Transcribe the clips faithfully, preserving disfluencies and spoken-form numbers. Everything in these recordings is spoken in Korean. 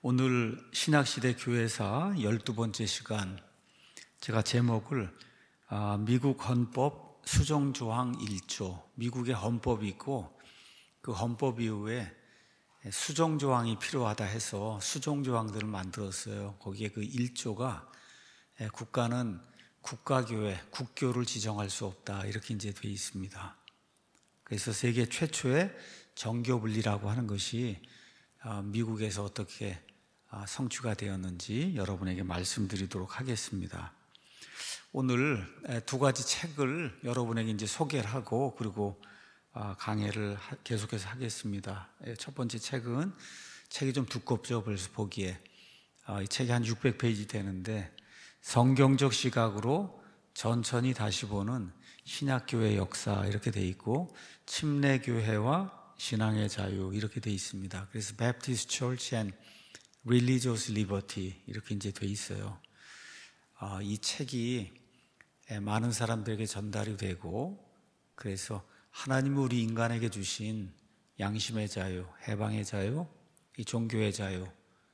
오늘 신약시대 교회사 열두 번째 시간, 제가 제목을 미국 헌법 수정조항 일 조, 미국의 헌법이 있고 그 헌법 이후에 수정조항이 필요하다 해서 수정조항들을 만들었어요. 거기에 그 일 조가 국가는 국가교회, 국교를 지정할 수 없다, 이렇게 이제 되어 있습니다. 그래서 세계 최초의 정교분리라고 하는 것이 미국에서 어떻게 성취가 되었는지 여러분에게 말씀드리도록 하겠습니다. 오늘 두 가지 책을 여러분에게 이제 소개를 하고 그리고 강의를 계속해서 하겠습니다. 첫 번째 책은 책이 좀 두껍죠, 벌써 보기에. 이 책이 한 육백 페이지 되는데 성경적 시각으로 천천히 다시 보는 신약교회 역사, 이렇게 돼 있고 침례교회와 신앙의 자유, 이렇게 돼 있습니다. 그래서 Baptist Church and Religious Liberty, 이렇게 이제 돼 있어요. 아, 이 책이 많은 사람들에게 전달이 되고, 그래서 하나님이 우리 인간에게 주신 양심의 자유, 해방의 자유, 이 종교의 자유,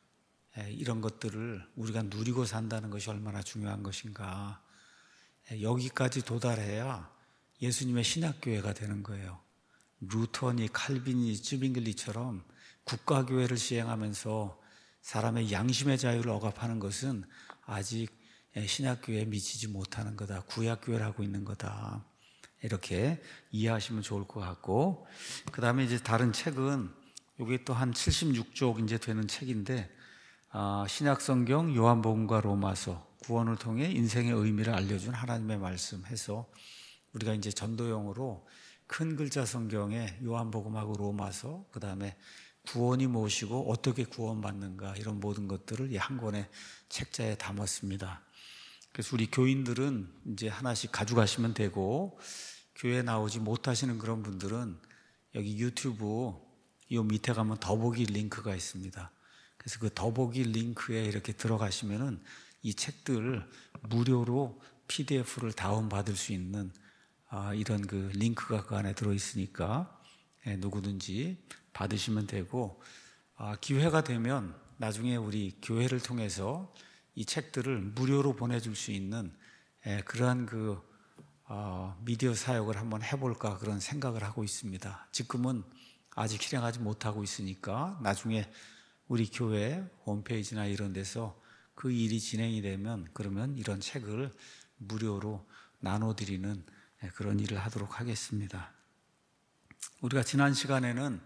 이런 것들을 우리가 누리고 산다는 것이 얼마나 중요한 것인가. 여기까지 도달해야 예수님의 신약교회가 되는 거예요. 루터니, 칼빈이, 쯔빙글리처럼 국가교회를 시행하면서 사람의 양심의 자유를 억압하는 것은 아직 신약교회에 미치지 못하는 거다, 구약교회를 하고 있는 거다, 이렇게 이해하시면 좋을 것 같고, 그 다음에 이제 다른 책은 이게 또 한 칠십육 쪽 이제 되는 책인데, 아, 신약성경, 요한복음과 로마서, 구원을 통해 인생의 의미를 알려준 하나님의 말씀 해서 우리가 이제 전도용으로 큰 글자 성경에 요한복음하고 로마서, 그 다음에 구원이 무엇이고 어떻게 구원받는가, 이런 모든 것들을 이 한 권의 책자에 담았습니다. 그래서 우리 교인들은 이제 하나씩 가져가시면 되고, 교회 나오지 못하시는 그런 분들은 여기 유튜브 이 밑에 가면 더보기 링크가 있습니다. 그래서 그 더보기 링크에 이렇게 들어가시면은 이 책들을 무료로 피디에프를 다운받을 수 있는 아, 이런 그 링크가 그 안에 들어있으니까 예, 누구든지 받으시면 되고, 아, 기회가 되면 나중에 우리 교회를 통해서 이 책들을 무료로 보내줄 수 있는 예, 그러한 그 어, 미디어 사역을 한번 해볼까, 그런 생각을 하고 있습니다. 지금은 아직 실행하지 못하고 있으니까 나중에 우리 교회 홈페이지나 이런 데서 그 일이 진행이 되면 그러면 이런 책을 무료로 나눠드리는 그런 일을 하도록 하겠습니다. 우리가 지난 시간에는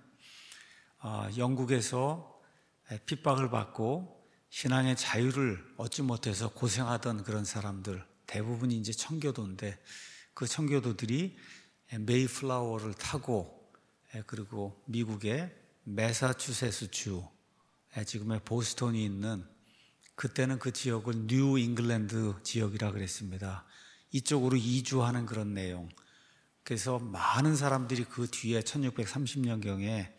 영국에서 핍박을 받고 신앙의 자유를 얻지 못해서 고생하던 그런 사람들, 대부분이 이제 청교도인데 그 청교도들이 메이플라워를 타고 그리고 미국의 매사추세츠주, 지금의 보스턴이 있는, 그때는 그 지역을 뉴 잉글랜드 지역이라 그랬습니다. 이쪽으로 이주하는 그런 내용. 그래서 많은 사람들이 그 뒤에 천육백삼십 년경에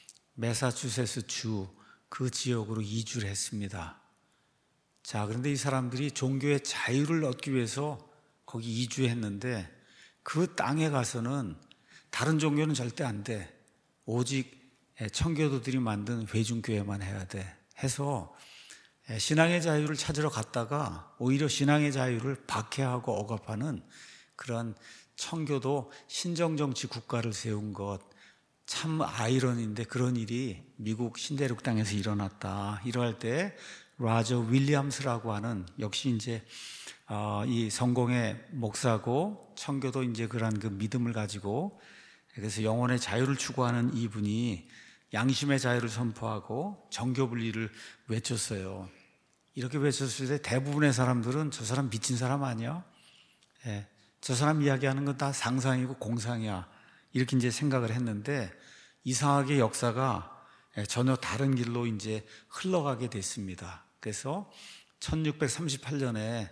매사추세츠주 그 지역으로 이주를 했습니다. 자, 그런데 이 사람들이 종교의 자유를 얻기 위해서 거기 이주했는데 그 땅에 가서는 다른 종교는 절대 안 돼. 오직 청교도들이 만든 회중교회만 해야 돼 해서 신앙의 자유를 찾으러 갔다가 오히려 신앙의 자유를 박해하고 억압하는 그런 청교도 신정정치 국가를 세운 것, 참 아이러니인데 그런 일이 미국 신대륙 땅에서 일어났다. 이럴 때 라저 윌리엄스라고 하는, 역시 이제 어, 이 성공의 목사고 청교도 이제 그런 그 믿음을 가지고, 그래서 영혼의 자유를 추구하는 이분이 양심의 자유를 선포하고 정교 분리를 외쳤어요. 이렇게 외쳤을 때 대부분의 사람들은 저 사람 미친 사람 아니야? 예, 저 사람 이야기하는 건 다 상상이고 공상이야, 이렇게 이제 생각을 했는데 이상하게 역사가 전혀 다른 길로 이제 흘러가게 됐습니다. 그래서 천육백삼십팔 년에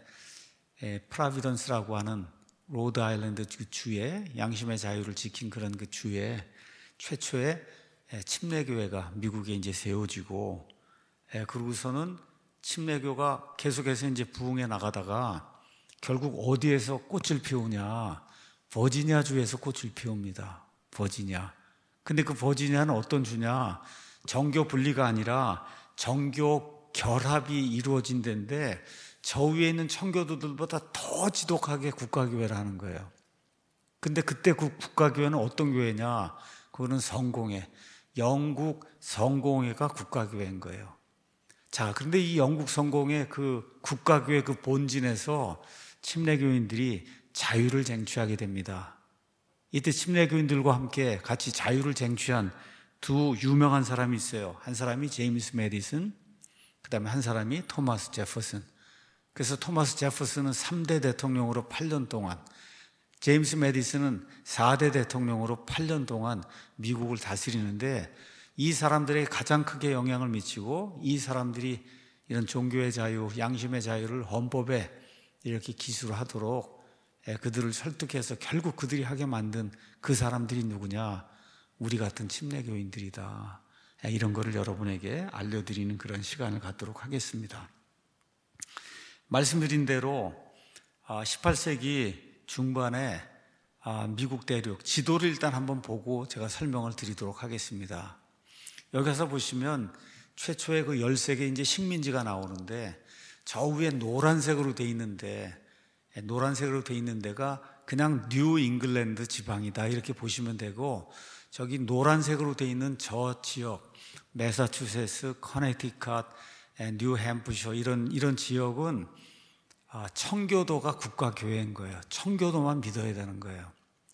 프라비던스라고 하는 로드 아일랜드 주에, 양심의 자유를 지킨 그런 그 주에 최초의 침례교회가 미국에 이제 세워지고, 그러고서는 침례교가 계속해서 이제 부흥해 나가다가 결국 어디에서 꽃을 피우냐? 버지니아 주에서 꽃을 피웁니다. 버지니아. 근데 그 버지니아는 어떤 주냐? 정교 분리가 아니라 정교 결합이 이루어진 데인데 저 위에 있는 청교도들보다 더 지독하게 국가교회라는 거예요. 근데 그때 그 국가교회는 어떤 교회냐? 그거는 성공회, 영국 성공회가 국가교회인 거예요. 자, 그런데 이 영국 성공회 그 국가교회 그 본진에서 침례교인들이 자유를 쟁취하게 됩니다. 이때 침례교인들과 함께 같이 자유를 쟁취한 두 유명한 사람이 있어요. 한 사람이 제임스 메디슨, 그 다음에 한 사람이 토마스 제퍼슨. 그래서 토마스 제퍼슨은 삼 대 대통령으로 팔 년 동안, 제임스 메디슨은 사 대 대통령으로 팔 년 동안 미국을 다스리는데 이 사람들에게 가장 크게 영향을 미치고 이 사람들이 이런 종교의 자유, 양심의 자유를 헌법에 이렇게 기술하도록 그들을 설득해서 결국 그들이 하게 만든 그 사람들이 누구냐? 우리 같은 침례교인들이다. 이런 거를 여러분에게 알려드리는 그런 시간을 갖도록 하겠습니다. 말씀드린 대로 십팔 세기 중반에 미국 대륙 지도를 일단 한번 보고 제가 설명을 드리도록 하겠습니다. 여기 가서 보시면 최초의 그 열세 개 이제 식민지가 나오는데 저 위에 노란색으로 돼 있는데 노란색으로 돼 있는 데가 그냥 뉴 잉글랜드 지방이다 이렇게 보시면 되고, 저기 노란색으로 돼 있는 저 지역 매사추세츠, 커네티컷, 뉴 햄프셔 이런 이런 지역은 청교도가 국가교회인 거예요. 청교도만 믿어야 되는 거예요.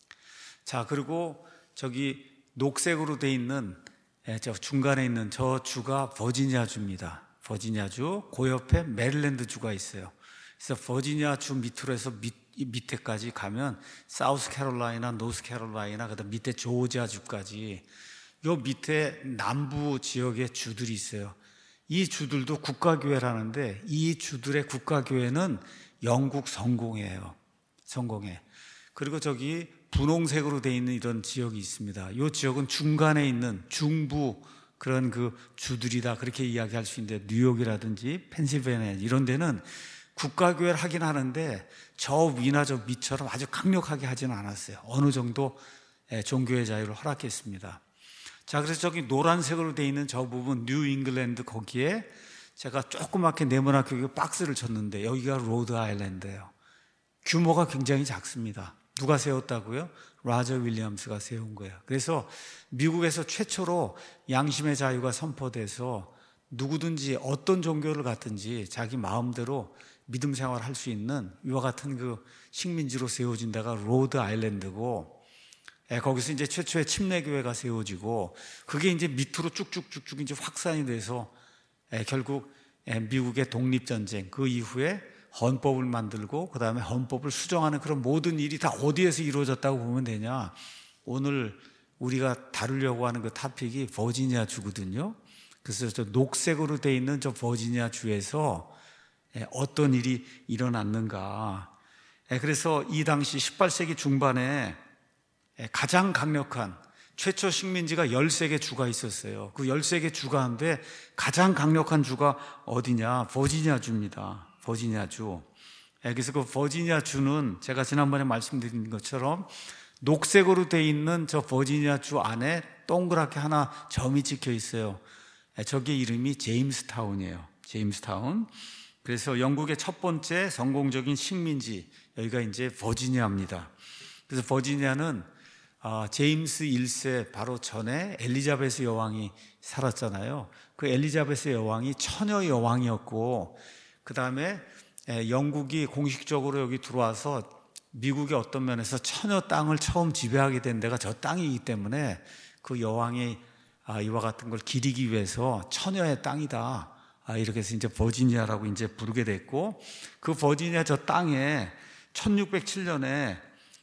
자, 그리고 저기 녹색으로 돼 있는 저 중간에 있는 저 주가 버지니아주입니다. 버지니아주, 그 옆에 메릴랜드주가 있어요. 그래서 버지니아주 밑으로 해서 밑, 밑에까지 가면 사우스 캐롤라이나, 노스 캐롤라이나, 그다음 밑에 조지아주까지 요 밑에 남부 지역에 주들이 있어요. 이 주들도 국가교회라는데 이 주들의 국가교회는 영국 성공회예요. 성공회. 그리고 저기 분홍색으로 되어 있는 이런 지역이 있습니다. 이 지역은 중간에 있는 중부 그런 그 주들이다 그렇게 이야기할 수 있는데, 뉴욕이라든지 펜실베니아 이런 데는 국가교회를 하긴 하는데 저 위나 저 밑처럼 아주 강력하게 하지는 않았어요. 어느 정도 종교의 자유를 허락했습니다. 자, 그래서 저기 노란색으로 되어 있는 저 부분 뉴 잉글랜드, 거기에 제가 조그맣게 네모나게 여기 박스를 쳤는데 여기가 로드 아일랜드예요. 규모가 굉장히 작습니다. 누가 세웠다고요? 라저 윌리엄스가 세운 거예요. 그래서 미국에서 최초로 양심의 자유가 선포돼서 누구든지 어떤 종교를 갖든지 자기 마음대로 믿음 생활을 할 수 있는 이와 같은 그 식민지로 세워진 데가 로드 아일랜드고, 예, 거기서 이제 최초의 침례교회가 세워지고 그게 이제 밑으로 쭉쭉쭉쭉 이제 확산이 돼서 예, 결국 예, 미국의 독립전쟁 그 이후에 헌법을 만들고 그 다음에 헌법을 수정하는 그런 모든 일이 다 어디에서 이루어졌다고 보면 되냐? 오늘 우리가 다루려고 하는 그 토픽이 버지니아 주거든요. 그래서 저 녹색으로 돼 있는 저 버지니아 주에서 어떤 일이 일어났는가? 그래서 이 당시 십팔 세기 중반에 가장 강력한 최초 식민지가 열세 개 주가 있었어요. 그 열세 개 주 가운데 가장 강력한 주가 어디냐? 버지니아 주입니다. 버지니아 주. 그래서 그 버지니아 주는 제가 지난번에 말씀드린 것처럼 녹색으로 돼 있는 저 버지니아 주 안에 동그랗게 하나 점이 찍혀 있어요. 저게 이름이 제임스타운이에요. 제임스타운. 그래서 영국의 첫 번째 성공적인 식민지, 여기가 이제 버지니아입니다. 그래서 버지니아는 제임스 일 세 바로 전에 엘리자베스 여왕이 살았잖아요. 그 엘리자베스 여왕이 처녀 여왕이었고, 그 다음에 영국이 공식적으로 여기 들어와서 미국의 어떤 면에서 처녀 땅을 처음 지배하게 된 데가 저 땅이기 때문에 그 여왕이 이와 같은 걸 기리기 위해서 처녀의 땅이다, 이렇게 해서 이제 버지니아라고 이제 부르게 됐고, 그 버지니아 저 땅에 천육백칠 년에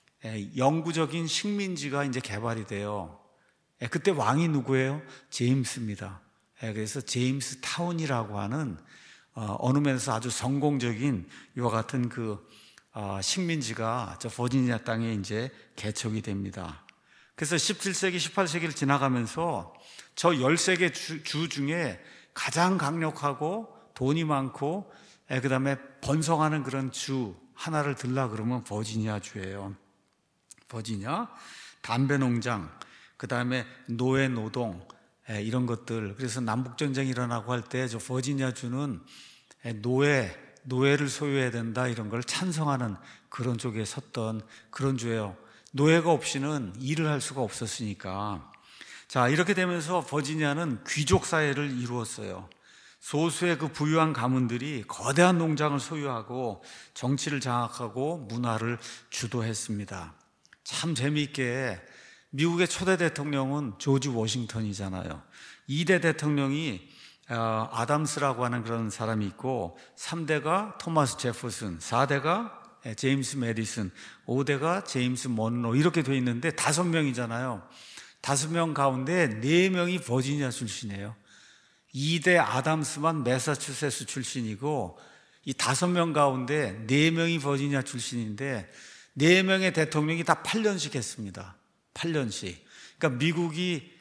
영구적인 식민지가 이제 개발이 돼요. 그때 왕이 누구예요? 제임스입니다. 그래서 제임스 타운이라고 하는 어느 면에서 아주 성공적인 이와 같은 그 식민지가 저 버지니아 땅에 이제 개척이 됩니다. 그래서 십칠 세기, 십팔 세기를 지나가면서 저 열세 개 주, 주 중에 가장 강력하고 돈이 많고 그 다음에 번성하는 그런 주 하나를 들라 그러면 버지니아 주예요. 버지니아, 담배 농장, 그 다음에 노예 노동, 이런 것들. 그래서 남북전쟁이 일어나고 할 때 저 버지니아주는 노예, 노예를 소유해야 된다 이런 걸 찬성하는 그런 쪽에 섰던 그런 주예요. 노예가 없이는 일을 할 수가 없었으니까. 자, 이렇게 되면서 버지니아는 귀족 사회를 이루었어요. 소수의 그 부유한 가문들이 거대한 농장을 소유하고 정치를 장악하고 문화를 주도했습니다. 참 재미있게 미국의 초대 대통령은 조지 워싱턴이잖아요. 이 대 대통령이 아담스라고 하는 그런 사람이 있고, 삼 대가 토마스 제퍼슨, 사 대가 제임스 메디슨, 오 대가 제임스 먼로 이렇게 돼 있는데 다섯 명이잖아요. 다섯 명 가운데 네 명이 버지니아 출신이에요. 이 대 아담스만 매사추세츠 출신이고, 이 다섯 명 가운데 네 명이 버지니아 출신인데 네 명의 대통령이 다 팔 년씩 했습니다. 팔 년씩. 그러니까 미국이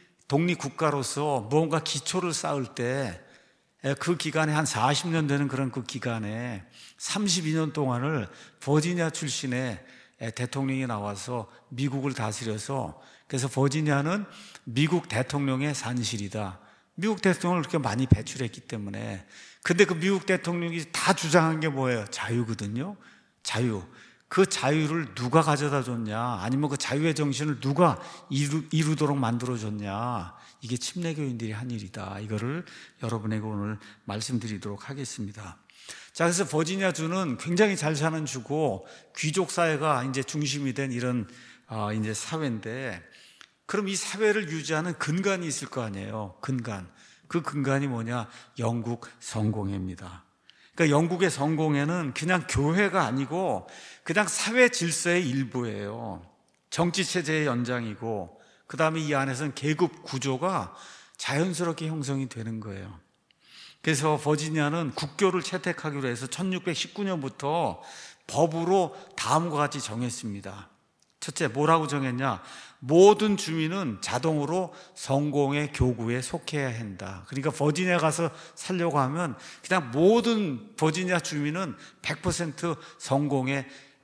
독립국가로서 뭔가 기초를 쌓을 때 그 기간에 한 사십 년 되는 그런 그 기간에 삼십이 년 동안을 버지니아 출신의 대통령이 나와서 미국을 다스려서, 그래서 버지니아는 미국 대통령의 산실이다. 미국 대통령을 그렇게 많이 배출했기 때문에. 근데 그 미국 대통령이 다 주장한 게 뭐예요? 자유거든요. 자유. 그 자유를 누가 가져다 줬냐? 아니면 그 자유의 정신을 누가 이루, 이루도록 만들어줬냐? 이게 침례교인들이 한 일이다. 이거를 여러분에게 오늘 말씀드리도록 하겠습니다. 자, 그래서 버지니아주는 굉장히 잘 사는 주고 귀족 사회가 이제 중심이 된 이런 아, 이제 사회인데, 그럼 이 사회를 유지하는 근간이 있을 거 아니에요. 근간. 그 근간이 뭐냐? 영국 성공회입니다. 그러니까 영국의 성공회는 그냥 교회가 아니고 그냥 사회 질서의 일부예요. 정치체제의 연장이고, 그 다음에 이 안에서는 계급 구조가 자연스럽게 형성이 되는 거예요. 그래서 버지니아는 국교를 채택하기로 해서 천육백십구 년부터 법으로 다음과 같이 정했습니다. 첫째, 뭐라고 정했냐? 모든 주민은 자동으로 성공회 교구에 속해야 한다. 그러니까 버지니아 가서 살려고 하면 그냥 모든 버지니아 주민은 백 퍼센트 성공회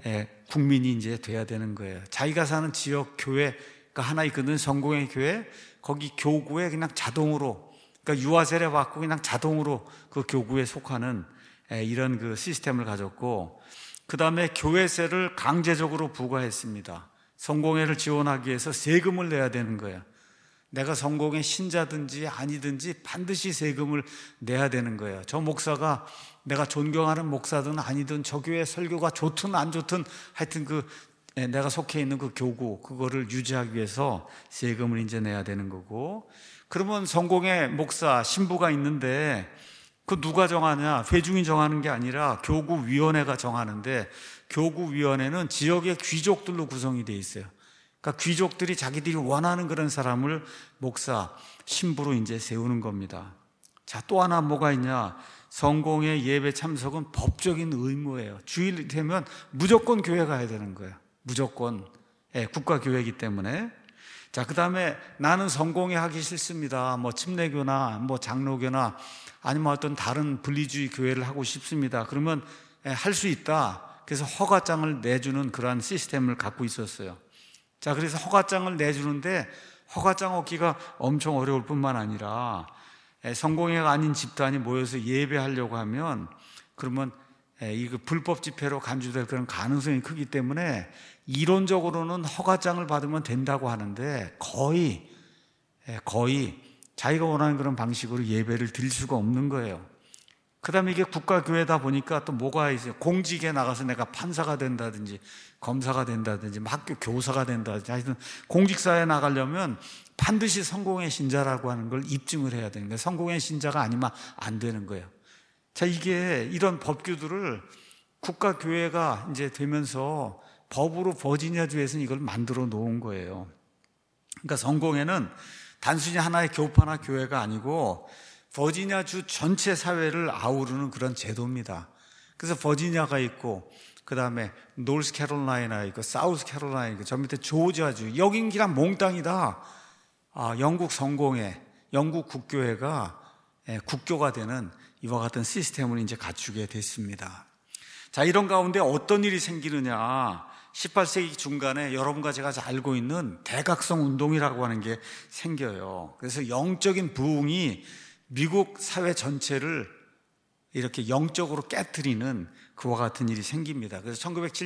국민이 이제 돼야 되는 거예요. 자기가 사는 지역 교회가 하나 있거든, 성공회 교회. 거기 교구에 그냥 자동으로, 그러니까 유아 세례 받고 그냥 자동으로 그 교구에 속하는 이런 그 시스템을 가졌고, 그 다음에 교회세를 강제적으로 부과했습니다. 성공회를 지원하기 위해서 세금을 내야 되는 거예요. 내가 성공회 신자든지 아니든지 반드시 세금을 내야 되는 거예요. 저 목사가 내가 존경하는 목사든 아니든 저 교회 설교가 좋든 안 좋든 하여튼 그 내가 속해 있는 그 교구, 그거를 유지하기 위해서 세금을 이제 내야 되는 거고, 그러면 성공회 목사, 신부가 있는데 그 누가 정하냐? 회중이 정하는 게 아니라 교구위원회가 정하는데, 교구위원회는 지역의 귀족들로 구성이 돼 있어요. 그러니까 귀족들이 자기들이 원하는 그런 사람을 목사, 신부로 이제 세우는 겁니다. 자, 또 하나 뭐가 있냐? 성공회 예배 참석은 법적인 의무예요. 주일 되면 무조건 교회 가야 되는 거예요. 무조건. 예, 국가교회이기 때문에. 자, 그 다음에 나는 성공회 하기 싫습니다. 뭐 침례교나 뭐 장로교나 아니면 어떤 다른 분리주의 교회를 하고 싶습니다. 그러면 할 수 있다. 그래서 허가장을 내주는 그러한 시스템을 갖고 있었어요. 자, 그래서 허가장을 내주는데 허가장 얻기가 엄청 어려울 뿐만 아니라 성공회가 아닌 집단이 모여서 예배하려고 하면 그러면 이 불법 집회로 간주될 그런 가능성이 크기 때문에 이론적으로는 허가장을 받으면 된다고 하는데 거의 거의 자기가 원하는 그런 방식으로 예배를 드릴 수가 없는 거예요. 그 다음에 이게 국가교회다 보니까 또 뭐가 있어요? 공직에 나가서 내가 판사가 된다든지 검사가 된다든지 학교 교사가 된다든지 하여튼 공직사회에 나가려면 반드시 성공회 신자라고 하는 걸 입증을 해야 되는 거예요. 성공회 신자가 아니면 안 되는 거예요. 자, 이게 이런 법규들을 국가교회가 이제 되면서 법으로 버지니아주에서는 이걸 만들어 놓은 거예요. 그러니까 성공회는 단순히 하나의 교파나 교회가 아니고 버지니아주 전체 사회를 아우르는 그런 제도입니다. 그래서 버지니아가 있고, 그 다음에 노스캐롤라이나 있고, 사우스캐롤라이나 있고, 저 밑에 조지아주, 여긴 그냥 몽땅이다. 아, 영국 성공회, 영국 국교회가 국교가 되는 이와 같은 시스템을 이제 갖추게 됐습니다. 자, 이런 가운데 어떤 일이 생기느냐? 십팔 세기 중간에 여러분과 제가 잘 알고 있는 대각성 운동이라고 하는 게 생겨요. 그래서 영적인 부흥이 미국 사회 전체를 이렇게 영적으로 깨트리는 그와 같은 일이 생깁니다. 그래서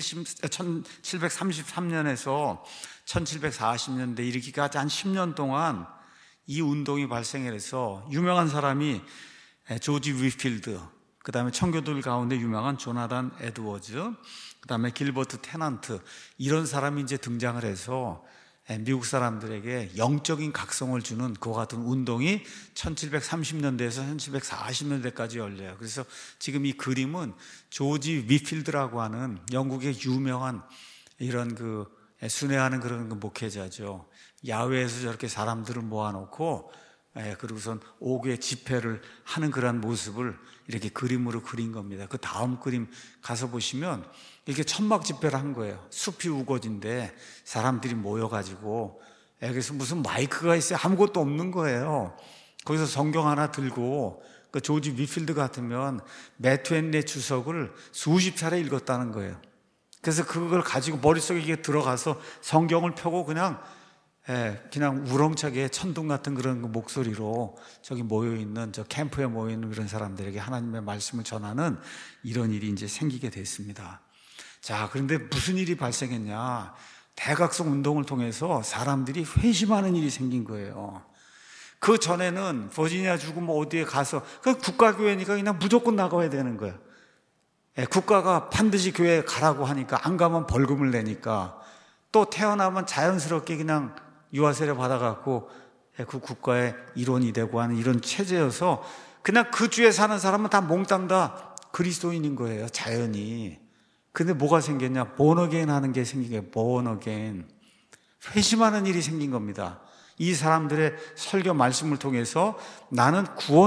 천칠백삼십삼 년에서 천칠백사십 년대 이르기까지 한 십 년 동안 이 운동이 발생해서 유명한 사람이 조지 위필드, 그 다음에 청교도들 가운데 유명한 조나단 에드워즈, 그 다음에 길버트 테넌트, 이런 사람이 이제 등장을 해서 미국 사람들에게 영적인 각성을 주는 그와 같은 운동이 천칠백삼십 년대에서 천칠백사십 년대까지 열려요. 그래서 지금 이 그림은 조지 위필드라고 하는 영국의 유명한 이런 그 순회하는 그런 그 목회자죠. 야외에서 저렇게 사람들을 모아놓고 그리고선 오후에 집회를 하는 그런 모습을 이렇게 그림으로 그린 겁니다. 그 다음 그림 가서 보시면 이렇게 천막 집회를 한 거예요. 숲이 우거진데 사람들이 모여가지고 여기서 무슨 마이크가 있어요. 아무것도 없는 거예요. 거기서 성경 하나 들고 그 조지 위필드 같으면 매튜 헨리 주석을 수십 차례 읽었다는 거예요. 그래서 그걸 가지고 머릿속에 이게 들어가서 성경을 펴고 그냥 예, 그냥 우렁차게 천둥 같은 그런 목소리로 저기 모여있는, 저 캠프에 모여있는 이런 사람들에게 하나님의 말씀을 전하는 이런 일이 이제 생기게 됐습니다. 자, 그런데 무슨 일이 발생했냐? 대각성 운동을 통해서 사람들이 회심하는 일이 생긴 거예요. 그 전에는 버지니아주고 뭐 어디에 가서, 그 국가교회니까 그냥 무조건 나가야 되는 거예요. 예, 국가가 반드시 교회에 가라고 하니까 안 가면 벌금을 내니까 또 태어나면 자연스럽게 그냥 유아세례 받아갖고 그 국가의 일원이 되고 하는 이런 체제여서 그냥 그 주에 사는 사람은 다 몽땅 다 그리스도인인 거예요, 자연히. 근데 뭐가 생겼냐? 본어게인 하는 게 생긴 게 본어게인. 회심하는 일이 생긴 겁니다. 이 사람들의 설교 말씀을 통해서 나는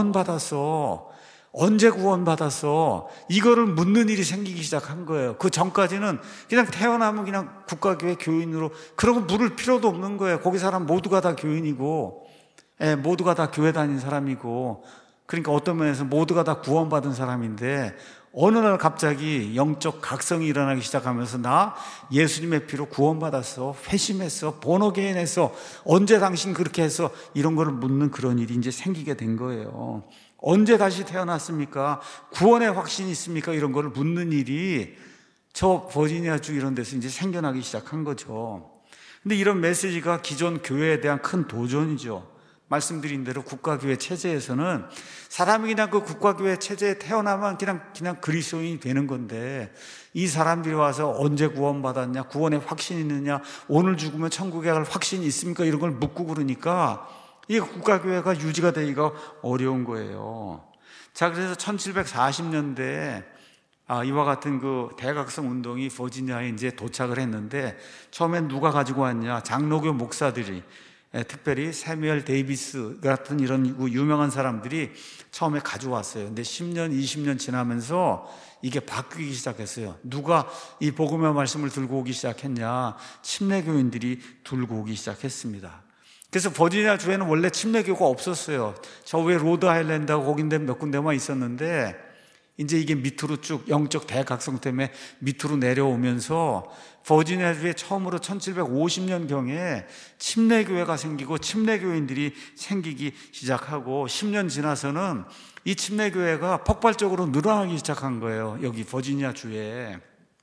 구원받았어. 언제 구원받았어? 이거를 묻는 일이 생기기 시작한 거예요. 그 전까지는 그냥 태어나면 그냥 국가교회 교인으로, 그러고 물을 필요도 없는 거예요. 거기 사람 모두가 다 교인이고, 예, 모두가 다 교회 다닌 사람이고, 그러니까 어떤 면에서 모두가 다 구원받은 사람인데 어느 날 갑자기 영적 각성이 일어나기 시작하면서 나 예수님의 피로 구원받았어, 회심했어, 본어게인했어, 언제 당신 그렇게 했어? 이런 거를 묻는 그런 일이 이제 생기게 된 거예요. 언제 다시 태어났습니까? 구원의 확신이 있습니까? 이런 거를 묻는 일이 저 버지니아주 이런 데서 이제 생겨나기 시작한 거죠. 근데 이런 메시지가 기존 교회에 대한 큰 도전이죠. 말씀드린 대로 국가교회 체제에서는 사람이 그냥 그 국가교회 체제에 태어나면 그냥, 그냥 그리스도인이 되는 건데 이 사람들이 와서 언제 구원받았냐, 구원의 확신이 있느냐, 오늘 죽으면 천국에 갈 확신이 있습니까? 이런 걸 묻고 그러니까 이 국가교회가 유지가 되기가 어려운 거예요. 자, 그래서 천칠백사십 년대에 아, 이와 같은 그 대각성 운동이 버지니아에 이제 도착을 했는데 처음엔 누가 가지고 왔냐? 장로교 목사들이, 특별히 새뮤엘 데이비스 같은 이런 유명한 사람들이 처음에 가져왔어요. 근데 십 년, 이십 년 지나면서 이게 바뀌기 시작했어요. 누가 이 복음의 말씀을 들고 오기 시작했냐? 침례교인들이 들고 오기 시작했습니다. 그래서 버지니아 주에는 원래 침례교가 없었어요. 저 위에 로드 아일랜드하고 거긴데 몇 군데만 있었는데 이제 이게 밑으로 쭉 영적 대각성 때문에 밑으로 내려오면서 버지니아 주에 처음으로 천칠백오십 년경에 침례교회가 생기고 침례교인들이 생기기 시작하고 십 년 지나서는 이 침례교회가 폭발적으로 늘어나기 시작한 거예요. 여기 버지니아 주에.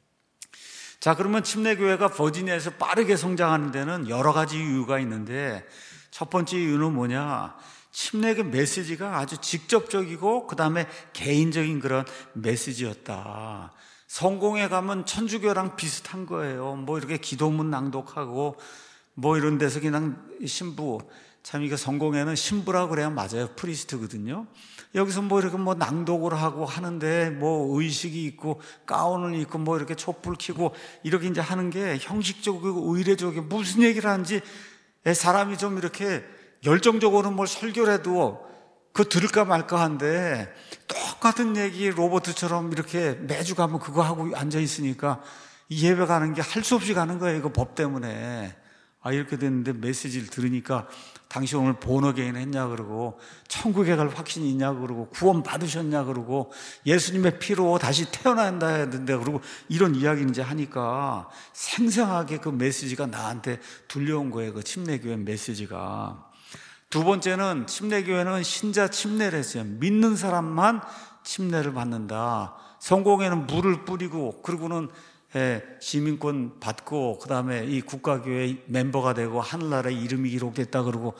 자, 그러면 침례교회가 버지니아에서 빠르게 성장하는 데는 여러 가지 이유가 있는데 첫 번째 이유는 뭐냐? 침례교 메시지가 아주 직접적이고 그 다음에 개인적인 그런 메시지였다. 성공회 가면 천주교랑 비슷한 거예요. 뭐 이렇게 기도문 낭독하고 뭐 이런 데서 그냥 신부, 참 이거 성공회는 신부라고 그래야 맞아요. 프리스트거든요. 여기서 뭐 이렇게 뭐 낭독을 하고 하는데 뭐 의식이 있고 가운을 입고 뭐 이렇게 촛불 켜고 이렇게 이제 하는 게 형식적이고 의례적이고 무슨 얘기를 하는지 사람이 좀 이렇게 열정적으로 뭘 설교를 해도 그거 들을까 말까 한데 똑같은 얘기 로버트처럼 이렇게 매주 가면 그거 하고 앉아 있으니까 이 예배 가는 게 할 수 없이 가는 거예요. 이거 법 때문에. 아, 이렇게 됐는데 메시지를 들으니까 당신 오늘 본어게인 했냐 그러고, 천국에 갈 확신이 있냐 그러고, 구원 받으셨냐 그러고, 예수님의 피로 다시 태어난다 해야 된다 그러고, 이런 이야기를 이제 하니까 생생하게 그 메시지가 나한테 들려온 거예요. 그 침례교회 메시지가. 두 번째는 침례교회는 신자 침례를 했어요. 믿는 사람만 침례를 받는다. 성공회는 물을 뿌리고, 그리고는 예, 시민권 받고, 그 다음에 이 국가교회 멤버가 되고, 하늘나라에 이름이 기록됐다 그러고,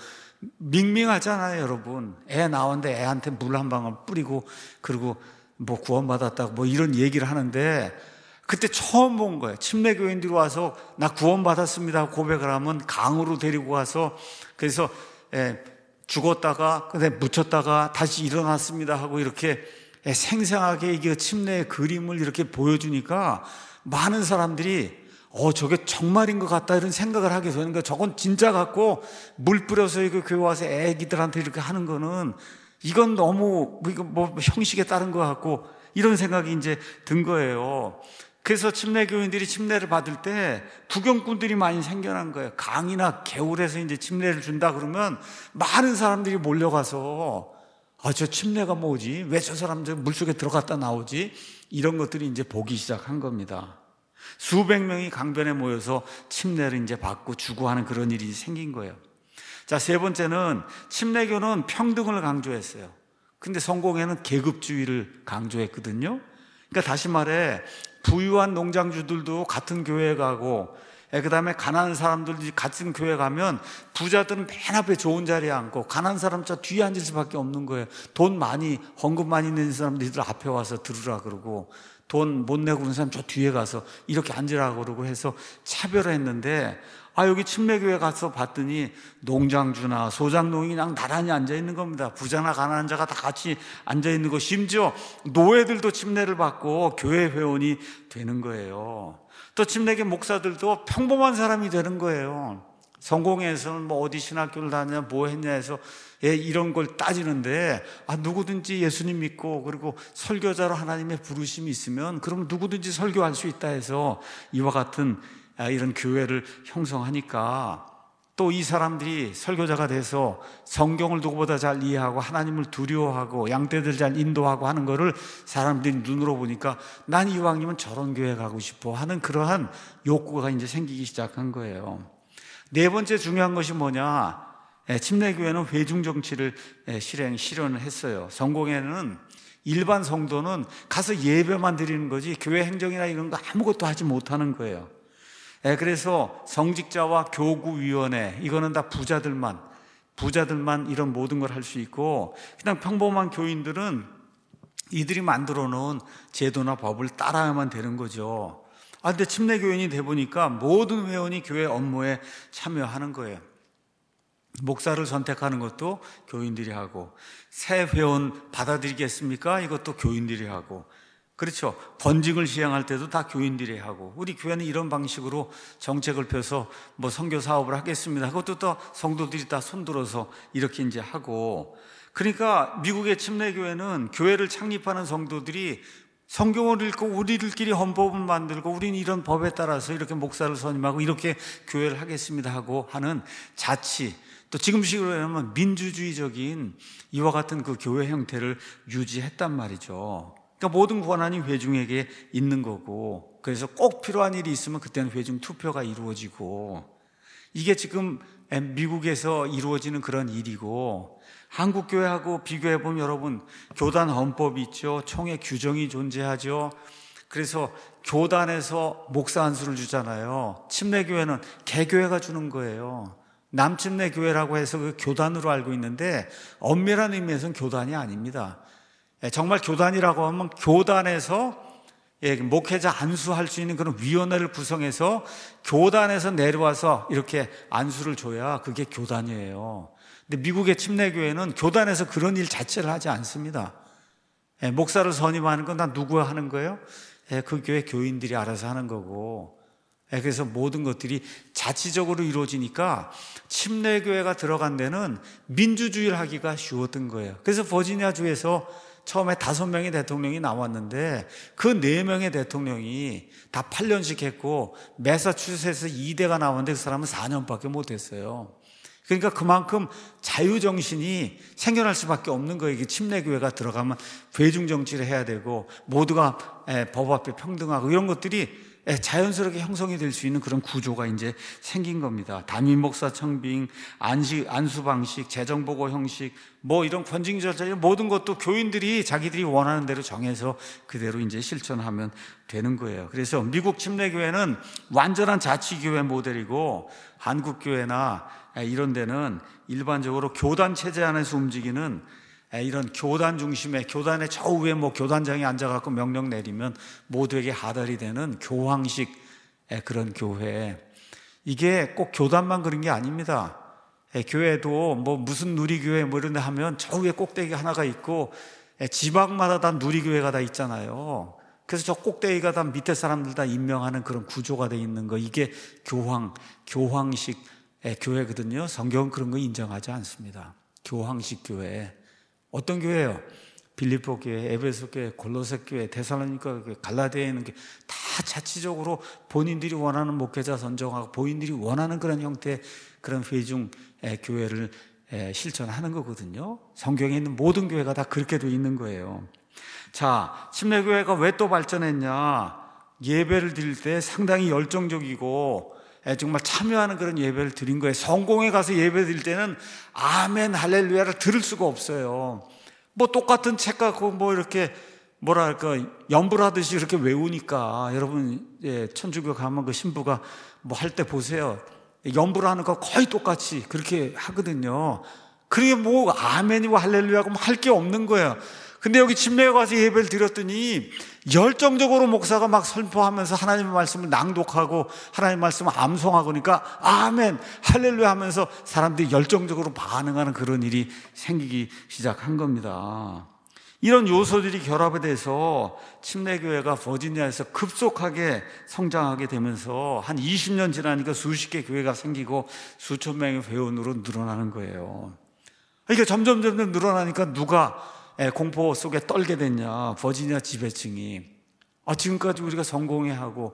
밍밍하잖아요, 여러분. 애 나왔는데 애한테 물 한 방울 뿌리고, 그리고 뭐 구원받았다고 뭐 이런 얘기를 하는데, 그때 처음 본 거예요. 침례교인들이 와서 나 구원받았습니다 고백을 하면 강으로 데리고 가서, 그래서 예, 죽었다가, 근데 묻혔다가 다시 일어났습니다 하고 이렇게 예, 생생하게 이게 침례의 그림을 이렇게 보여주니까 많은 사람들이 어 저게 정말인 것 같다 이런 생각을 하게 되는 거예요. 저건 진짜 같고 물 뿌려서 이거 교회 와서 애기들한테 이렇게 하는 거는 이건 너무 이거 뭐 형식에 따른 것 같고 이런 생각이 이제 든 거예요. 그래서 침례교인들이 침례를 받을 때 구경꾼들이 많이 생겨난 거예요. 강이나 개울에서 이제 침례를 준다 그러면 많은 사람들이 몰려가서 아, 저 침례가 뭐지? 왜 저 사람들 물속에 들어갔다 나오지? 이런 것들이 이제 보기 시작한 겁니다. 수백 명이 강변에 모여서 침례를 이제 받고 주고 하는 그런 일이 생긴 거예요. 자, 세 번째는 침례교는 평등을 강조했어요. 근데 성공회는 계급주의를 강조했거든요. 그러니까 다시 말해 부유한 농장주들도 같은 교회에 가고, 그 다음에 가난한 사람들이 같은 교회 가면 부자들은 맨 앞에 좋은 자리에 앉고 가난한 사람 저 뒤에 앉을 수밖에 없는 거예요. 돈 많이 헌금 많이 내는 사람들이 앞에 와서 들으라 그러고, 돈 못 내고 그런 사람 저 뒤에 가서 이렇게 앉으라 그러고 해서 차별을 했는데, 아, 여기 침례교회 가서 봤더니 농장주나 소장농이 그냥 나란히 앉아 있는 겁니다. 부자나 가난한 자가 다 같이 앉아 있는 거, 심지어 노예들도 침례를 받고 교회 회원이 되는 거예요. 또 침례교 목사들도 평범한 사람이 되는 거예요. 성공회에서는 뭐 어디 신학교를 다녔냐 뭐 했냐 해서 예, 이런 걸 따지는데, 아, 누구든지 예수님 믿고 그리고 설교자로 하나님의 부르심이 있으면 그러면 누구든지 설교할 수 있다 해서 이와 같은 이런 교회를 형성하니까, 또 이 사람들이 설교자가 돼서 성경을 누구보다 잘 이해하고 하나님을 두려워하고 양떼들 잘 인도하고 하는 거를 사람들이 눈으로 보니까 난 이왕이면 저런 교회 가고 싶어 하는 그러한 욕구가 이제 생기기 시작한 거예요. 네 번째 중요한 것이 뭐냐? 침례교회는 회중정치를 실행, 실현을 했어요. 성공회는 일반 성도는 가서 예배만 드리는 거지 교회 행정이나 이런 거 아무것도 하지 못하는 거예요. 그래서 성직자와 교구위원회, 이거는 다 부자들만, 부자들만 이런 모든 걸 할 수 있고, 그냥 평범한 교인들은 이들이 만들어 놓은 제도나 법을 따라야만 되는 거죠. 아, 근데 침례교인이 돼 보니까 모든 회원이 교회 업무에 참여하는 거예요. 목사를 선택하는 것도 교인들이 하고, 새 회원 받아들이겠습니까? 이것도 교인들이 하고, 그렇죠. 번직을 시행할 때도 다 교인들이 하고, 우리 교회는 이런 방식으로 정책을 펴서 뭐 선교 사업을 하겠습니다. 그것도 또 성도들이 다 손들어서 이렇게 이제 하고. 그러니까 미국의 침례교회는 교회를 창립하는 성도들이 성경을 읽고 우리들끼리 헌법을 만들고 우리는 이런 법에 따라서 이렇게 목사를 선임하고 이렇게 교회를 하겠습니다 하고 하는 자치, 또 지금식으로 하면 민주주의적인 이와 같은 그 교회 형태를 유지했단 말이죠. 그러니까 모든 권한이 회중에게 있는 거고, 그래서 꼭 필요한 일이 있으면 그때는 회중 투표가 이루어지고, 이게 지금 미국에서 이루어지는 그런 일이고, 한국 교회하고 비교해 보면 여러분, 교단 헌법이 있죠. 총회 규정이 존재하죠. 그래서 교단에서 목사 한 수를 주잖아요. 침례교회는 개교회가 주는 거예요. 남침례교회라고 해서 그 교단으로 알고 있는데 엄밀한 의미에서는 교단이 아닙니다. 정말 교단이라고 하면 교단에서 목회자 안수할 수 있는 그런 위원회를 구성해서 교단에서 내려와서 이렇게 안수를 줘야 그게 교단이에요. 근데 미국의 침례교회는 교단에서 그런 일 자체를 하지 않습니다. 목사를 선임하는 건 다 누구가 하는 거예요? 그 교회 교인들이 알아서 하는 거고, 그래서 모든 것들이 자치적으로 이루어지니까 침례교회가 들어간 데는 민주주의를 하기가 쉬웠던 거예요. 그래서 버지니아주에서 처음에 다섯 명의 대통령이 나왔는데 그 네 명의 대통령이 다 팔 년씩 했고 매사추세츠 이 대가 나왔는데 그 사람은 사 년밖에 못했어요. 그러니까 그만큼 자유정신이 생겨날 수밖에 없는 거예요. 이게 침례교회가 들어가면 회중정치를 해야 되고 모두가 법 앞에 평등하고 이런 것들이 자연스럽게 형성이 될 수 있는 그런 구조가 이제 생긴 겁니다. 담임목사 청빙, 안식, 안수방식, 재정보고 형식, 뭐 이런 권징 절차, 모든 것도 교인들이 자기들이 원하는 대로 정해서 그대로 이제 실천하면 되는 거예요. 그래서 미국 침례교회는 완전한 자치교회 모델이고 한국교회나 이런 데는 일반적으로 교단 체제 안에서 움직이는 이런 교단 중심의, 교단의 저 위에 뭐 교단장이 앉아갖고 명령 내리면 모두에게 하달이 되는 교황식 그런 교회. 이게 꼭 교단만 그런 게 아닙니다. 교회도 뭐 무슨 누리교회 뭐 이런 데 하면 저 위에 꼭대기 하나가 있고 지방마다 다 누리교회가 다 있잖아요. 그래서 저 꼭대기가 다 밑에 사람들 다 임명하는 그런 구조가 돼 있는 거. 이게 교황, 교황식 교회거든요. 성경은 그런 거 인정하지 않습니다. 교황식 교회. 어떤 교회예요? 빌립보 교회, 에베소 교회, 골로새 교회, 데살로니가 교회, 갈라디아에 있는 교회 다 자치적으로 본인들이 원하는 목회자 선정하고 본인들이 원하는 그런 형태의 그런 회중 교회를 실천하는 거거든요. 성경에 있는 모든 교회가 다 그렇게 돼 있는 거예요. 자, 침례교회가 왜 또 발전했냐? 예배를 드릴 때 상당히 열정적이고 정말 참여하는 그런 예배를 드린 거예요. 성공에 가서 예배 드릴 때는 아멘 할렐루야를 들을 수가 없어요. 뭐 똑같은 책 갖고 뭐 이렇게 뭐랄까 연불하듯이 이렇게 외우니까 여러분 예, 천주교 가면 그 신부가 뭐 할 때 보세요. 연불하는 거 거의 똑같이 그렇게 하거든요. 그게 뭐 아멘이고 할렐루야고 뭐 할 게 없는 거예요. 근데 여기 침례에 가서 예배를 드렸더니 열정적으로 목사가 막 선포하면서 하나님의 말씀을 낭독하고 하나님의 말씀을 암송하고 그러니까 아멘 할렐루야 하면서 사람들이 열정적으로 반응하는 그런 일이 생기기 시작한 겁니다. 이런 요소들이 결합이 돼서 침례교회가 버지니아에서 급속하게 성장하게 되면서 한 이십 년 지나니까 수십 개 교회가 생기고 수천 명의 회원으로 늘어나는 거예요. 이게 점점 점점 늘어나니까 누가 공포 속에 떨게 됐냐? 버지니아 지배층이. 아, 지금까지 우리가 성공회하고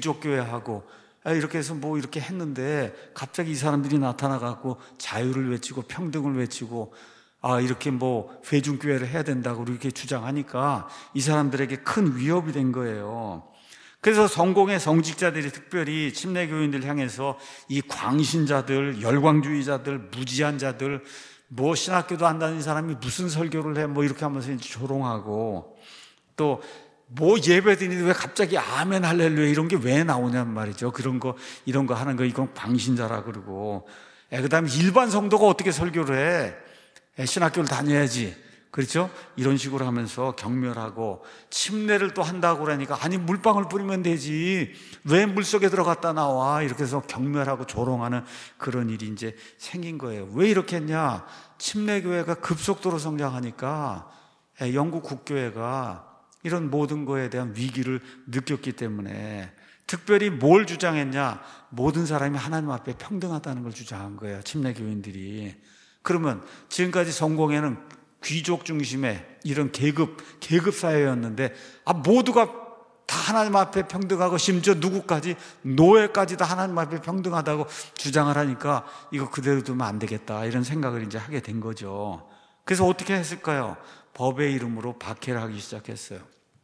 귀족교회하고 이렇게 해서 뭐 이렇게 했는데 갑자기 이 사람들이 나타나갖고 자유를 외치고 평등을 외치고 아, 이렇게 뭐 회중교회를 해야 된다고 이렇게 주장하니까 이 사람들에게 큰 위협이 된 거예요. 그래서 성공의 성직자들이 특별히 침례교인들 향해서 이 광신자들, 열광주의자들, 무지한 자들, 뭐 신학교도 안 다니는 사람이 무슨 설교를 해 뭐 이렇게 하면서 이제 조롱하고 또 뭐 예배 드리는데 왜 갑자기 아멘 할렐루야 이런 게 왜 나오냔 말이죠. 그런 거 이런 거 하는 거 이건 광신자라 그러고 그다음에 일반 성도가 어떻게 설교를 해? 에, 신학교를 다녀야지. 그렇죠? 이런 식으로 하면서 경멸하고 침례를 또 한다고 그러니까 아니 물방울 뿌리면 되지 왜 물속에 들어갔다 나와 이렇게 해서 경멸하고 조롱하는 그런 일이 이제 생긴 거예요. 왜 이렇게 했냐? 침례교회가 급속도로 성장하니까 영국 국교회가 이런 모든 거에 대한 위기를 느꼈기 때문에 특별히 뭘 주장했냐? 모든 사람이 하나님 앞에 평등하다는 걸 주장한 거예요. 침례교인들이. 그러면 지금까지 성공회는 귀족 중심의 이런 계급, 계급 사회였는데, 아, 모두가 다 하나님 앞에 평등하고, 심지어 누구까지, 노예까지 다 하나님 앞에 평등하다고 주장을 하니까, 이거 그대로 두면 안 되겠다, 이런 생각을 이제 하게 된 거죠. 그래서 어떻게 했을까요? 법의 이름으로 박해를 하기 시작했어요.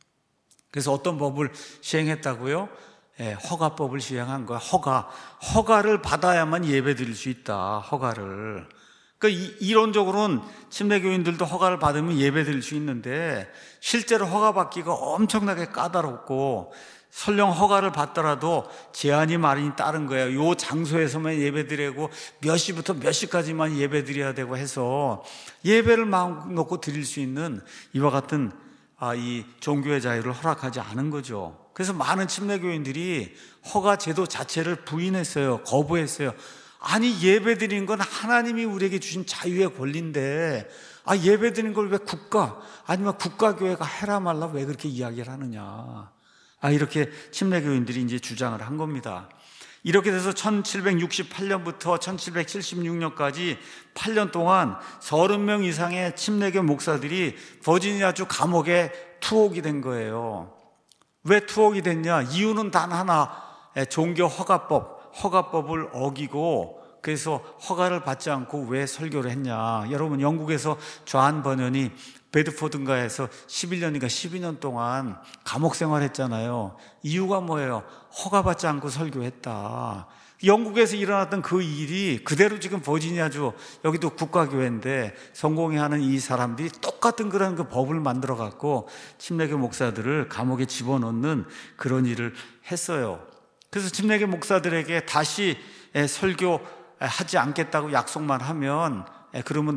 그래서 어떤 법을 시행했다고요? 예, 허가법을 시행한 거야. 허가. 허가를 받아야만 예배 드릴 수 있다, 허가를. 그러니까 이론적으로는 침례교인들도 허가를 받으면 예배 드릴 수 있는데 실제로 허가받기가 엄청나게 까다롭고 설령 허가를 받더라도 제한이 많이 따른 거예요. 요 장소에서만 예배 드리고 몇 시부터 몇 시까지만 예배 드려야 되고 해서 예배를 마음 놓고 드릴 수 있는 이와 같은 아, 이 종교의 자유를 허락하지 않은 거죠. 그래서 많은 침례교인들이 허가 제도 자체를 부인했어요. 거부했어요. 아니 예배 드리는 건 하나님이 우리에게 주신 자유의 권리인데 아 예배 드리는 걸 왜 국가 아니면 국가교회가 해라 말라 왜 그렇게 이야기를 하느냐. 아 이렇게 침례교인들이 이제 주장을 한 겁니다. 이렇게 돼서 천칠백육십팔 년부터 천칠백칠십육 년까지 팔 년 동안 서른 명 이상의 침례교 목사들이 버지니아주 감옥에 투옥이 된 거예요. 왜 투옥이 됐냐? 이유는 단 하나, 종교 허가법, 허가법을 어기고 그래서 허가를 받지 않고 왜 설교를 했냐? 여러분, 영국에서 존 버넌이 베드포드인가에서 십일 년인가 십이 년 동안 감옥 생활했잖아요. 이유가 뭐예요? 허가받지 않고 설교했다. 영국에서 일어났던 그 일이 그대로 지금 버지니아주, 여기도 국가교회인데 성공회하는 이 사람들이 똑같은 그런 그 법을 만들어 갖고 침례교 목사들을 감옥에 집어넣는 그런 일을 했어요. 그래서 침례교 목사들에게 다시 설교하지 않겠다고 약속만 하면 그러면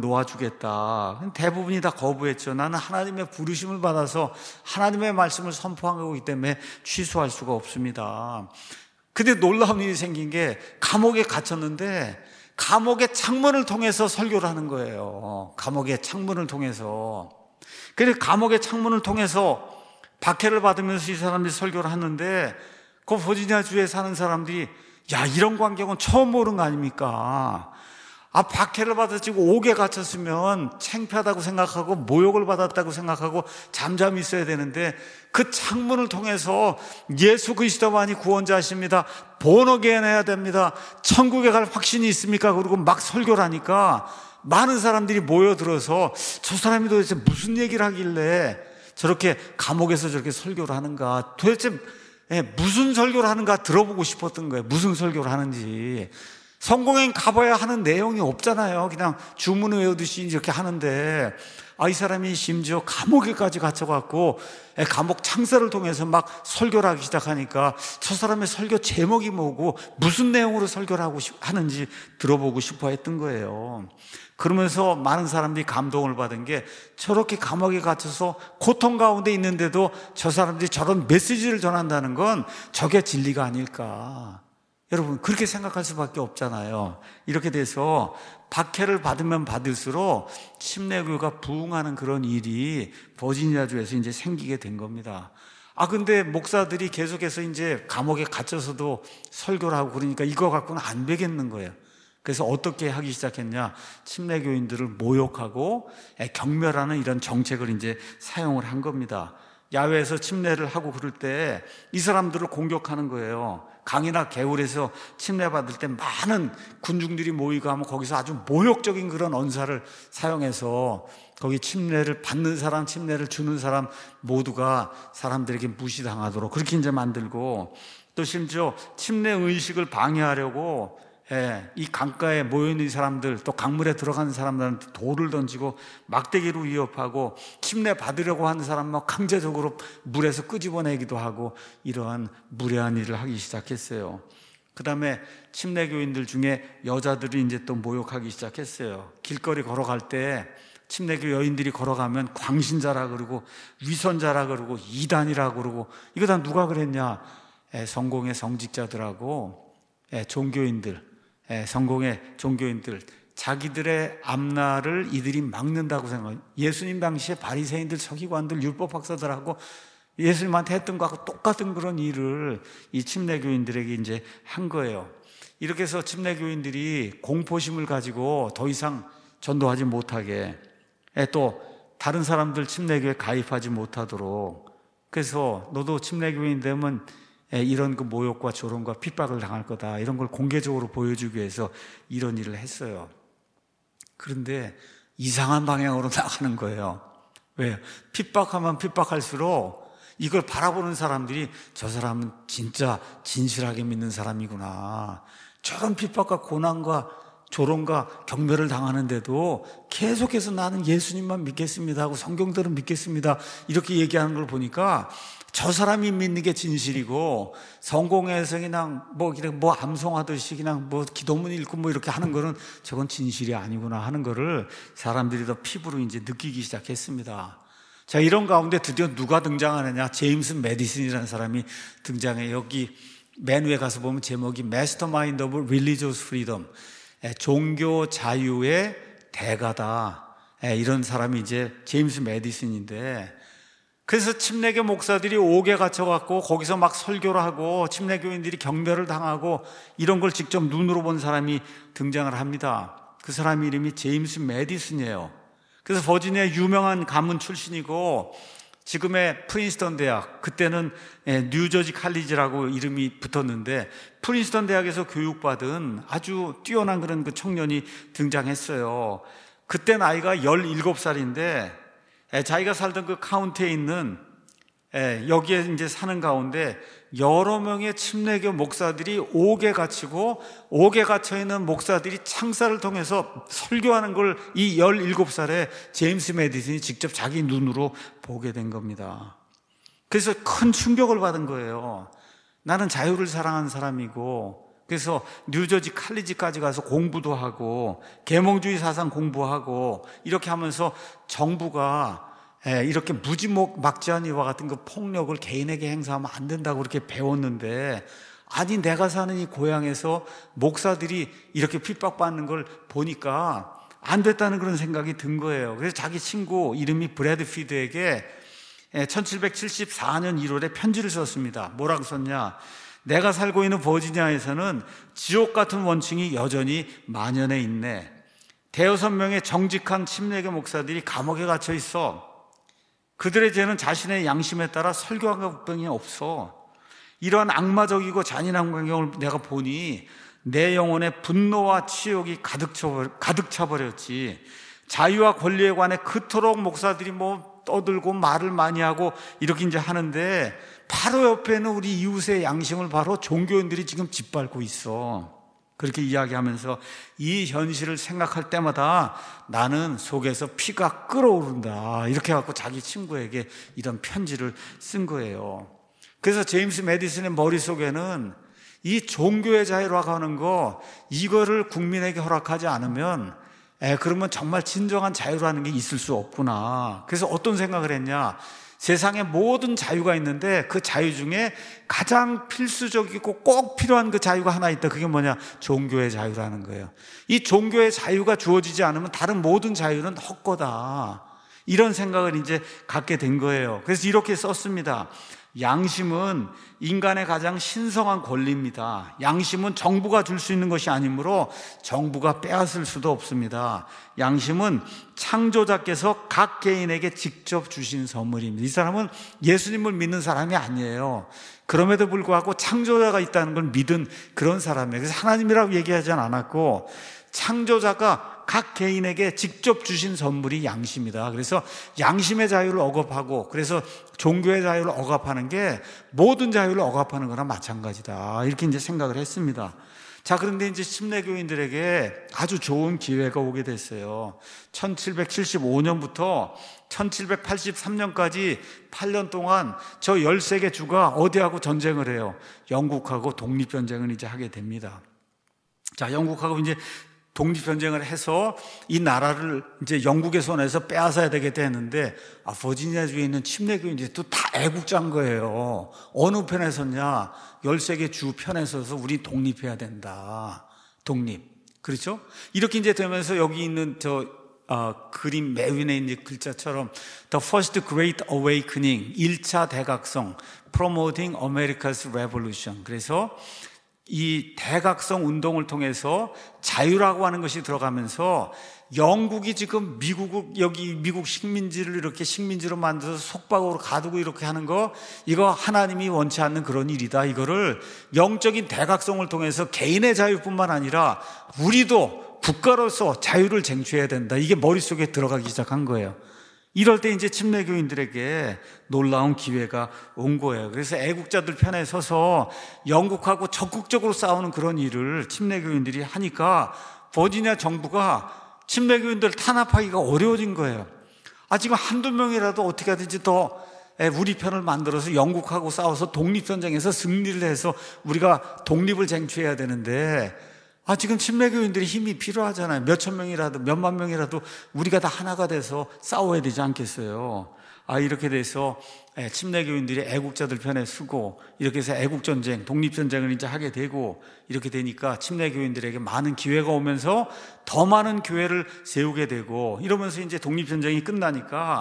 놓아주겠다. 대부분이 다 거부했죠. 나는 하나님의 부르심을 받아서 하나님의 말씀을 선포한 거기 때문에 취소할 수가 없습니다. 근데 놀라운 일이 생긴 게 감옥에 갇혔는데 감옥의 창문을 통해서 설교를 하는 거예요. 감옥의 창문을 통해서. 그래서 감옥의 창문을 통해서 박해를 받으면서 이 사람들이 설교를 하는데 그 버지니아주에 사는 사람들이 야, 이런 광경은 처음 보는 거 아닙니까? 아, 박해를 받았지고 옥에 갇혔으면 창피하다고 생각하고 모욕을 받았다고 생각하고 잠잠히 있어야 되는데 그 창문을 통해서 예수 그리스도만이 구원자십니다. 본어게인 해야 됩니다. 천국에 갈 확신이 있습니까? 그리고 막 설교를 하니까 많은 사람들이 모여들어서 저 사람이 도대체 무슨 얘기를 하길래 저렇게 감옥에서 저렇게 설교를 하는가, 도대체 무슨 설교를 하는가 들어보고 싶었던 거예요. 무슨 설교를 하는지. 성공행 가봐야 하는 내용이 없잖아요. 그냥 주문 외우듯이 이렇게 하는데, 아, 이 사람이 심지어 감옥에까지 갇혀갖고 감옥 창살을 통해서 막 설교를 하기 시작하니까 저 사람의 설교 제목이 뭐고 무슨 내용으로 설교를 하고 하는지 들어보고 싶어 했던 거예요. 그러면서 많은 사람들이 감동을 받은 게 저렇게 감옥에 갇혀서 고통 가운데 있는데도 저 사람들이 저런 메시지를 전한다는 건 저게 진리가 아닐까. 여러분, 그렇게 생각할 수밖에 없잖아요. 이렇게 돼서 박해를 받으면 받을수록 침례교가 부흥하는 그런 일이 버지니아주에서 이제 생기게 된 겁니다. 아, 근데 목사들이 계속해서 이제 감옥에 갇혀서도 설교를 하고 그러니까 이거 갖고는 안 되겠는 거예요. 그래서 어떻게 하기 시작했냐? 침례교인들을 모욕하고 경멸하는 이런 정책을 이제 사용을 한 겁니다. 야외에서 침례를 하고 그럴 때 이 사람들을 공격하는 거예요. 강이나 개울에서 침례받을 때 많은 군중들이 모이고 하면 거기서 아주 모욕적인 그런 언사를 사용해서 거기 침례를 받는 사람, 침례를 주는 사람 모두가 사람들에게 무시당하도록 그렇게 이제 만들고, 또 심지어 침례 의식을 방해하려고 예, 이 강가에 모여있는 사람들, 또 강물에 들어가는 사람들한테 돌을 던지고 막대기로 위협하고 침례 받으려고 하는 사람만 강제적으로 물에서 끄집어내기도 하고 이러한 무례한 일을 하기 시작했어요. 그 다음에 침례교인들 중에 여자들이 이제 또 모욕하기 시작했어요. 길거리 걸어갈 때 침례교 여인들이 걸어가면 광신자라 그러고 위선자라 그러고 이단이라 그러고, 이거 다 누가 그랬냐? 예, 성공의 성직자들하고 예, 종교인들, 예, 성공의 종교인들, 자기들의 앞날을 이들이 막는다고 생각해요. 예수님 당시에 바리새인들, 서기관들, 율법 박사들하고 예수님한테 했던 것하고 똑같은 그런 일을 이 침례교인들에게 이제 한 거예요. 이렇게 해서 침례교인들이 공포심을 가지고 더 이상 전도하지 못하게, 예, 또 다른 사람들 침례교에 가입하지 못하도록, 그래서 너도 침례교인 되면 이런 그 모욕과 조롱과 핍박을 당할 거다, 이런 걸 공개적으로 보여주기 위해서 이런 일을 했어요. 그런데 이상한 방향으로 나가는 거예요. 왜요? 핍박하면 핍박할수록 이걸 바라보는 사람들이 저 사람은 진짜 진실하게 믿는 사람이구나, 저런 핍박과 고난과 조롱과 경멸을 당하는데도 계속해서 나는 예수님만 믿겠습니다 하고 성경대로 믿겠습니다 이렇게 얘기하는 걸 보니까 저 사람이 믿는 게 진실이고, 성공회에서 그냥 뭐, 그냥 뭐 암송하듯이 그냥 뭐 기도문 읽고 뭐 이렇게 하는 거는 저건 진실이 아니구나 하는 거를 사람들이 더 피부로 이제 느끼기 시작했습니다. 자, 이런 가운데 드디어 누가 등장하느냐? 제임스 메디슨이라는 사람이 등장해요. 여기 맨 위에 가서 보면 제목이 Mastermind of Religious Freedom, 종교 자유의 대가다. 이런 사람이 이제 제임스 메디슨인데, 그래서 침례교 목사들이 옥에 갇혀갖고 거기서 막 설교를 하고 침례교인들이 경멸을 당하고 이런 걸 직접 눈으로 본 사람이 등장을 합니다. 그 사람 이름이 제임스 매디슨이에요. 그래서 버지니아 유명한 가문 출신이고 지금의 프린스턴 대학, 그때는 뉴저지 칼리지라고 이름이 붙었는데 프린스턴 대학에서 교육받은 아주 뛰어난 그런 그 청년이 등장했어요. 그때 나이가 열일곱 살인데 자기가 살던 그 카운티에 있는 여기에 이제 사는 가운데 여러 명의 침례교 목사들이 옥에 갇히고 옥에 갇혀 있는 목사들이 창사를 통해서 설교하는 걸 이 열일곱 살에 제임스 매디슨이 직접 자기 눈으로 보게 된 겁니다. 그래서 큰 충격을 받은 거예요. 나는 자유를 사랑하는 사람이고, 그래서 뉴저지 칼리지까지 가서 공부도 하고 계몽주의 사상 공부하고 이렇게 하면서 정부가 이렇게 무지목 막지한 이와 같은 그 폭력을 개인에게 행사하면 안 된다고 그렇게 배웠는데, 아니 내가 사는 이 고향에서 목사들이 이렇게 핍박받는 걸 보니까 안 됐다는 그런 생각이 든 거예요. 그래서 자기 친구 이름이 브래드 피드에게 천칠백칠십사 년 일월에 편지를 썼습니다. 뭐라고 썼냐? 내가 살고 있는 버지니아에서는 지옥 같은 원칭이 여전히 만연해 있네. 대여섯 명의 정직한 침례교 목사들이 감옥에 갇혀 있어. 그들의 죄는 자신의 양심에 따라 설교한 것뿐이 없어. 이러한 악마적이고 잔인한 광경을 내가 보니 내 영혼에 분노와 치욕이 가득 차버렸, 가득 차버렸지. 자유와 권리에 관해 그토록 목사들이 뭐 떠들고 말을 많이 하고 이렇게 이제 하는데, 바로 옆에는 우리 이웃의 양심을 바로 종교인들이 지금 짓밟고 있어. 그렇게 이야기하면서 이 현실을 생각할 때마다 나는 속에서 피가 끓어오른다, 이렇게 해갖고 자기 친구에게 이런 편지를 쓴 거예요. 그래서 제임스 매디슨의 머릿속에는 이 종교의 자유라고 하는 거, 이거를 국민에게 허락하지 않으면 에, 그러면 정말 진정한 자유라는 게 있을 수 없구나. 그래서 어떤 생각을 했냐? 세상에 모든 자유가 있는데 그 자유 중에 가장 필수적이고 꼭 필요한 그 자유가 하나 있다. 그게 뭐냐? 종교의 자유라는 거예요. 이 종교의 자유가 주어지지 않으면 다른 모든 자유는 헛거다, 이런 생각을 이제 갖게 된 거예요. 그래서 이렇게 썼습니다. 양심은 인간의 가장 신성한 권리입니다. 양심은 정부가 줄 수 있는 것이 아니므로 정부가 빼앗을 수도 없습니다. 양심은 창조자께서 각 개인에게 직접 주신 선물입니다. 이 사람은 예수님을 믿는 사람이 아니에요. 그럼에도 불구하고 창조자가 있다는 걸 믿은 그런 사람이에요. 그래서 하나님이라고 얘기하지 않았고, 창조자가 각 개인에게 직접 주신 선물이 양심이다. 그래서 양심의 자유를 억압하고, 그래서 종교의 자유를 억압하는 게 모든 자유를 억압하는 거나 마찬가지다, 이렇게 이제 생각을 했습니다. 자, 그런데 이제 침례교인들에게 아주 좋은 기회가 오게 됐어요. 천칠백칠십오 년부터 천칠백팔십삼 년까지 팔 년 동안 저 열세 개 주가 어디하고 전쟁을 해요? 영국하고 독립전쟁을 이제 하게 됩니다. 자, 영국하고 이제 독립전쟁을 해서 이 나라를 이제 영국의 손에서 빼앗아야 되겠다 했는데, 아, 버지니아주에 있는 침례교인들이 또 다 애국자인 거예요. 어느 편에 섰냐? 열세 개 주 편에 서서 우리 독립해야 된다. 독립. 그렇죠? 이렇게 이제 되면서 여기 있는 저, 어, 그림 맨 위에 있는 글자처럼 The First Great Awakening, 일 차 대각성, Promoting America's Revolution. 그래서 이 대각성 운동을 통해서 자유라고 하는 것이 들어가면서 영국이 지금 미국, 여기 미국 식민지를 이렇게 식민지로 만들어서 속박으로 가두고 이렇게 하는 거, 이거 하나님이 원치 않는 그런 일이다. 이거를 영적인 대각성을 통해서 개인의 자유뿐만 아니라 우리도 국가로서 자유를 쟁취해야 된다. 이게 머릿속에 들어가기 시작한 거예요. 이럴 때 이제 침례교인들에게 놀라운 기회가 온 거예요. 그래서 애국자들 편에 서서 영국하고 적극적으로 싸우는 그런 일을 침례교인들이 하니까 버지니아 정부가 침례교인들을 탄압하기가 어려워진 거예요. 아, 지금 한두 명이라도 어떻게 하든지 더 우리 편을 만들어서 영국하고 싸워서 독립전쟁에서 승리를 해서 우리가 독립을 쟁취해야 되는데, 아, 지금 침례교인들이 힘이 필요하잖아요. 몇천 명이라도, 몇만 명이라도 우리가 다 하나가 돼서 싸워야 되지 않겠어요? 아, 이렇게 돼서 침례교인들이 애국자들 편에 서고, 이렇게 해서 애국전쟁, 독립전쟁을 이제 하게 되고, 이렇게 되니까 침례교인들에게 많은 기회가 오면서 더 많은 교회를 세우게 되고, 이러면서 이제 독립전쟁이 끝나니까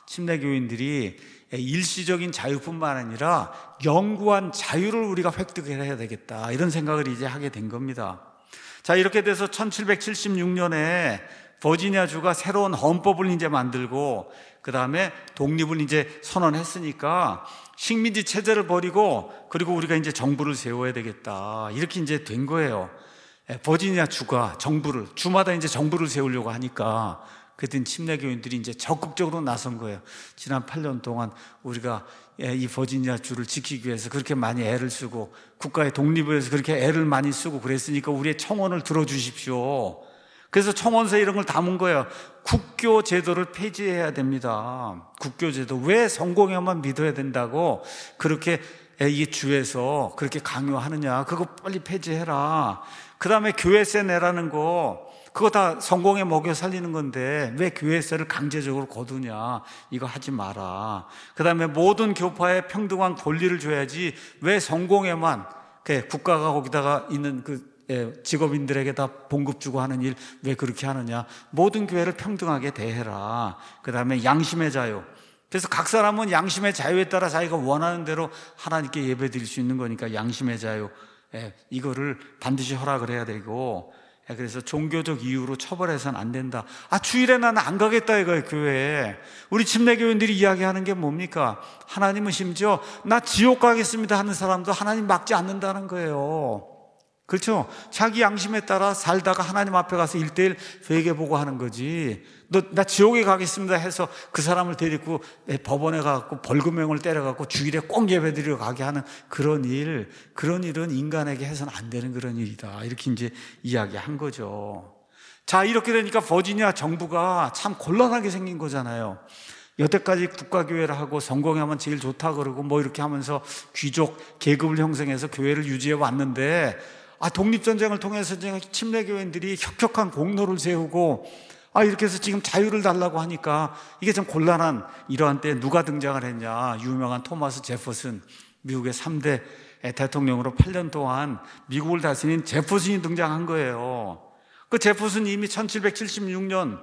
침례교인들이 일시적인 자유뿐만 아니라 영구한 자유를 우리가 획득해야 되겠다, 이런 생각을 이제 하게 된 겁니다. 자, 이렇게 돼서 천칠백칠십육 년에 버지니아주가 새로운 헌법을 이제 만들고 그 다음에 독립을 이제 선언했으니까 식민지 체제를 버리고 그리고 우리가 이제 정부를 세워야 되겠다, 이렇게 이제 된 거예요. 버지니아 주가 정부를, 주마다 이제 정부를 세우려고 하니까 그랬더니 침례교인들이 이제 적극적으로 나선 거예요. 지난 팔 년 동안 우리가 이 버지니아 주를 지키기 위해서 그렇게 많이 애를 쓰고 국가의 독립을 위해서 그렇게 애를 많이 쓰고 그랬으니까 우리의 청원을 들어주십시오. 그래서 청원서에 이런 걸 담은 거예요. 국교 제도를 폐지해야 됩니다. 국교 제도. 왜 성공회만 믿어야 된다고 그렇게 이 주에서 그렇게 강요하느냐. 그거 빨리 폐지해라. 그 다음에 교회세 내라는 거, 그거 다 성공회 먹여 살리는 건데 왜 교회세를 강제적으로 거두냐. 이거 하지 마라. 그 다음에 모든 교파에 평등한 권리를 줘야지 왜 성공회만 국가가 거기다가 있는 그 직업인들에게 다 봉급 주고 하는 일 왜 그렇게 하느냐. 모든 교회를 평등하게 대해라. 그 다음에 양심의 자유. 그래서 각 사람은 양심의 자유에 따라 자기가 원하는 대로 하나님께 예배 드릴 수 있는 거니까 양심의 자유, 이거를 반드시 허락을 해야 되고, 그래서 종교적 이유로 처벌해서는 안 된다. 아, 주일에 나는 안 가겠다 이거예요, 교회에. 우리 침례교인들이 이야기하는 게 뭡니까? 하나님은 심지어 나 지옥 가겠습니다 하는 사람도 하나님 막지 않는다는 거예요. 그렇죠? 자기 양심에 따라 살다가 하나님 앞에 가서 일대일 회개보고 하는 거지. 너, 나 지옥에 가겠습니다 해서 그 사람을 데리고 법원에 가고 벌금형을 때려갖고 주일에 꼭 예배드리러 가게 하는 그런 일, 그런 일은 인간에게 해서는 안 되는 그런 일이다. 이렇게 이제 이야기한 거죠. 자, 이렇게 되니까 버지니아 정부가 참 곤란하게 생긴 거잖아요. 여태까지 국가교회를 하고 성공하면 제일 좋다 그러고 뭐 이렇게 하면서 귀족 계급을 형성해서 교회를 유지해 왔는데, 아, 독립전쟁을 통해서 침례교인들이 혁혁한 공로를 세우고, 아, 이렇게 해서 지금 자유를 달라고 하니까 이게 좀 곤란한 이러한 때에 누가 등장을 했냐. 유명한 토마스 제퍼슨, 미국의 삼 대 대통령으로 팔 년 동안 미국을 다스린 제퍼슨이 등장한 거예요. 그 제퍼슨이 이미 천칠백칠십육 년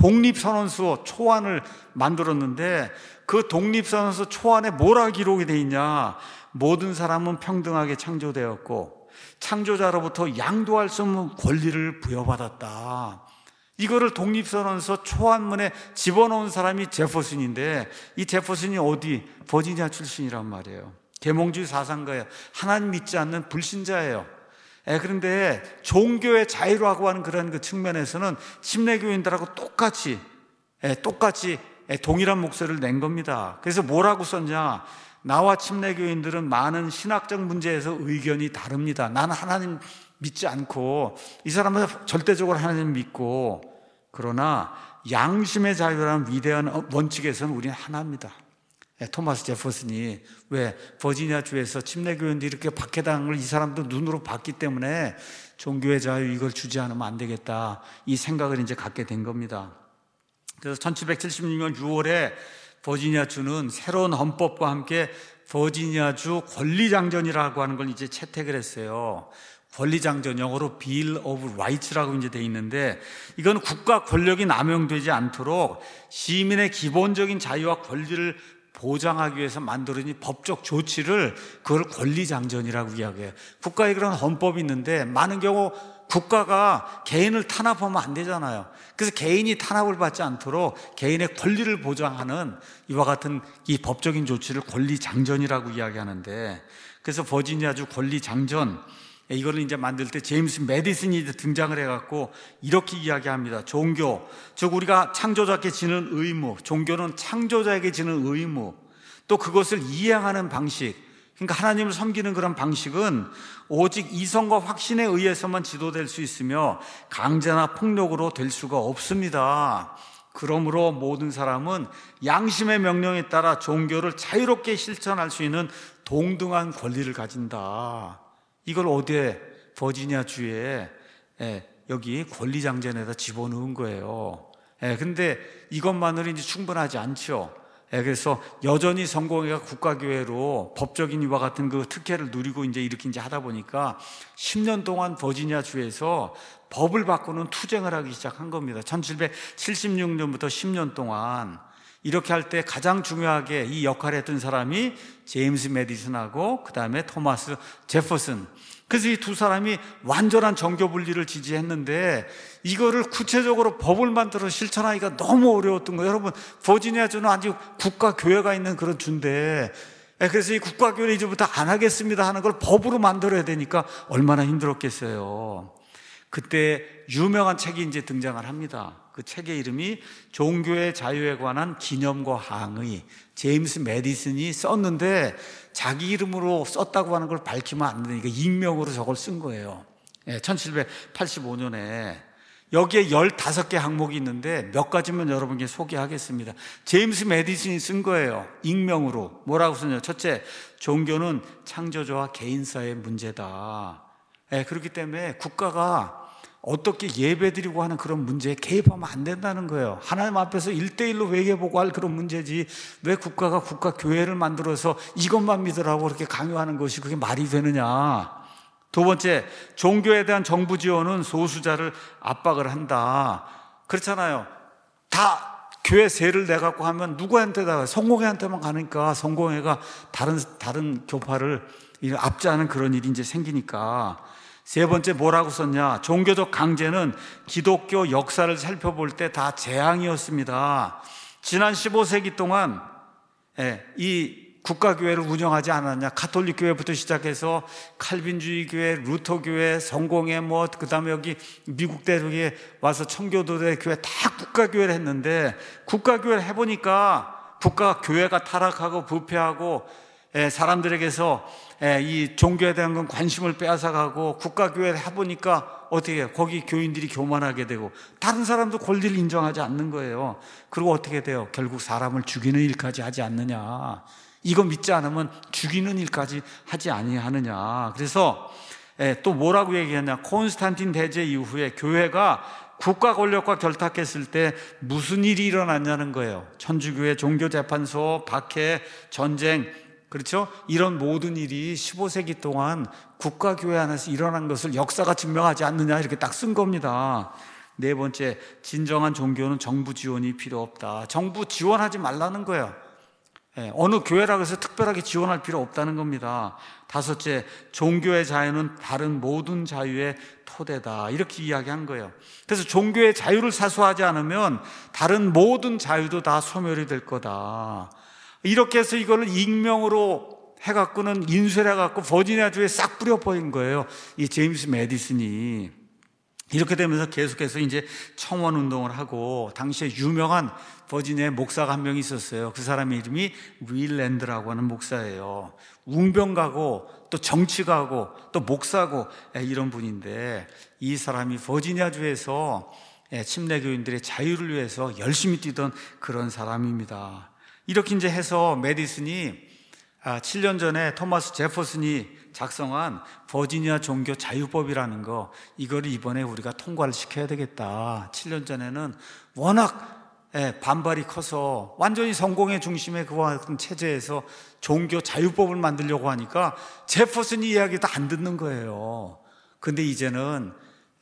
독립선언서 초안을 만들었는데 그 독립선언서 초안에 뭐라 기록이 돼 있냐. 모든 사람은 평등하게 창조되었고 창조자로부터 양도할 수 없는 권리를 부여받았다. 이거를 독립선언서 초안문에 집어넣은 사람이 제퍼슨인데, 이 제퍼슨이 어디? 버지니아 출신이란 말이에요. 계몽주의 사상가예요. 하나님 믿지 않는 불신자예요. 에, 그런데 종교의 자유라고 하는 그런 그 측면에서는 침례교인들하고 똑같이 에, 똑같이 에, 동일한 목소리를 낸 겁니다. 그래서 뭐라고 썼냐? 나와 침례교인들은 많은 신학적 문제에서 의견이 다릅니다. 나는 하나님 믿지 않고 이 사람은 절대적으로 하나님 믿고, 그러나 양심의 자유라는 위대한 원칙에서는 우리는 하나입니다. 토마스 제퍼슨이 왜 버지니아 주에서 침례교인들이 이렇게 박해당한 걸 이 사람도 눈으로 봤기 때문에 종교의 자유 이걸 주지 않으면 안 되겠다, 이 생각을 이제 갖게 된 겁니다. 그래서 천칠백칠십육 년 유월에 버지니아 주는 새로운 헌법과 함께 버지니아 주 권리장전이라고 하는 걸 이제 채택을 했어요. 권리장전, 영어로 Bill of Rights라고 이제 돼 있는데, 이건 국가 권력이 남용되지 않도록 시민의 기본적인 자유와 권리를 보장하기 위해서 만들어진 법적 조치를, 그걸 권리장전이라고 이야기해요. 국가에 그런 헌법이 있는데 많은 경우 국가가 개인을 탄압하면 안 되잖아요. 그래서 개인이 탄압을 받지 않도록 개인의 권리를 보장하는 이와 같은 이 법적인 조치를 권리장전이라고 이야기하는데, 그래서 버지니아주 권리장전, 이거를 이제 만들 때 제임스 메디슨이 이제 등장을 해갖고 이렇게 이야기합니다. 종교, 즉 우리가 창조자께 지는 의무, 종교는 창조자에게 지는 의무, 또 그것을 이행하는 방식, 그러니까 하나님을 섬기는 그런 방식은 오직 이성과 확신에 의해서만 지도될 수 있으며 강제나 폭력으로 될 수가 없습니다. 그러므로 모든 사람은 양심의 명령에 따라 종교를 자유롭게 실천할 수 있는 동등한 권리를 가진다. 이걸 어디에? 버지니아 주에 여기 권리장전에다 집어넣은 거예요. 그런데 이것만으로 이제 충분하지 않죠. 그래서 여전히 성공회가 국가교회로 법적인 이와 같은 그 특혜를 누리고 이제 이렇게 이제 하다 보니까 십 년 동안 버지니아 주에서 법을 바꾸는 투쟁을 하기 시작한 겁니다. 천칠백칠십육 년부터 십 년 동안 이렇게 할 때 가장 중요하게 이 역할을 했던 사람이 제임스 메디슨하고 그 다음에 토마스 제퍼슨. 그래서 이 두 사람이 완전한 정교 분리를 지지했는데 이거를 구체적으로 법을 만들어 실천하기가 너무 어려웠던 거예요. 여러분, 버지니아주는 아주 국가교회가 있는 그런 주인데, 그래서 이 국가교회를 이제부터 안 하겠습니다 하는 걸 법으로 만들어야 되니까 얼마나 힘들었겠어요. 그때 유명한 책이 이제 등장을 합니다. 그 책의 이름이 종교의 자유에 관한 기념과 항의, 제임스 메디슨이 썼는데 자기 이름으로 썼다고 하는 걸 밝히면 안 되니까 익명으로 저걸 쓴 거예요. 천칠백팔십오 년에 여기에 열다섯 개 항목이 있는데 몇 가지만 여러분께 소개하겠습니다. 제임스 메디슨이 쓴 거예요. 익명으로. 뭐라고 썼냐? 첫째, 종교는 창조주와 개인사의 문제다. 그렇기 때문에 국가가 어떻게 예배드리고 하는 그런 문제에 개입하면 안 된다는 거예요. 하나님 앞에서 일대일로 회개보고 할 그런 문제지 왜 국가가 국가교회를 만들어서 이것만 믿으라고 그렇게 강요하는 것이 그게 말이 되느냐. 두 번째, 종교에 대한 정부 지원은 소수자를 압박을 한다. 그렇잖아요. 다 교회 세를 내갖고 하면 누구한테다가 성공회한테만 가니까 성공회가 다른, 다른 교파를 압제하는 그런 일이 이제 생기니까. 세 번째 뭐라고 썼냐? 종교적 강제는 기독교 역사를 살펴볼 때 다 재앙이었습니다. 지난 십오 세기 동안 이 국가교회를 운영하지 않았냐? 가톨릭 교회부터 시작해서 칼빈주의 교회, 루터 교회, 성공회, 뭐 그다음에 여기 미국 대륙에 와서 청교도의 교회 다 국가교회를 했는데 국가교회를 해보니까 국가 교회가 타락하고 부패하고 사람들에게서 이 종교에 대한 건 관심을 빼앗아가고 국가교회를 해보니까 어떻게 해요? 거기 교인들이 교만하게 되고 다른 사람도 권리를 인정하지 않는 거예요. 그리고 어떻게 돼요? 결국 사람을 죽이는 일까지 하지 않느냐. 이거 믿지 않으면 죽이는 일까지 하지 아니하느냐. 그래서 또 뭐라고 얘기했냐? 콘스탄틴 대제 이후에 교회가 국가 권력과 결탁했을 때 무슨 일이 일어났냐는 거예요. 천주교회 종교재판소, 박해, 전쟁, 그렇죠? 이런 모든 일이 십오 세기 동안 국가교회 안에서 일어난 것을 역사가 증명하지 않느냐 이렇게 딱 쓴 겁니다. 네 번째, 진정한 종교는 정부 지원이 필요 없다. 정부 지원하지 말라는 거예요. 예, 어느 교회라고 해서 특별하게 지원할 필요 없다는 겁니다. 다섯째, 종교의 자유는 다른 모든 자유의 토대다. 이렇게 이야기한 거예요. 그래서 종교의 자유를 사수하지 않으면 다른 모든 자유도 다 소멸이 될 거다. 이렇게 해서 이거를 익명으로 해갖고는 인쇄를 해갖고 버지니아주에 싹 뿌려버린 거예요. 이 제임스 메디슨이. 이렇게 되면서 계속해서 이제 청원 운동을 하고, 당시에 유명한 버지니아의 목사가 한 명 있었어요. 그 사람의 이름이 윌랜드라고 하는 목사예요. 웅변가고 또 정치가고 또 목사고 이런 분인데, 이 사람이 버지니아주에서 침례교인들의 자유를 위해서 열심히 뛰던 그런 사람입니다. 이렇게 이제 해서 메디슨이 칠 년 전에 토마스 제퍼슨이 작성한 버지니아 종교 자유법이라는 거, 이거를 이번에 우리가 통과를 시켜야 되겠다. 칠 년 전에는 워낙 반발이 커서 완전히 성공의 중심에 그와 같은 체제에서 종교 자유법을 만들려고 하니까 제퍼슨이 이야기도 안 듣는 거예요. 근데 이제는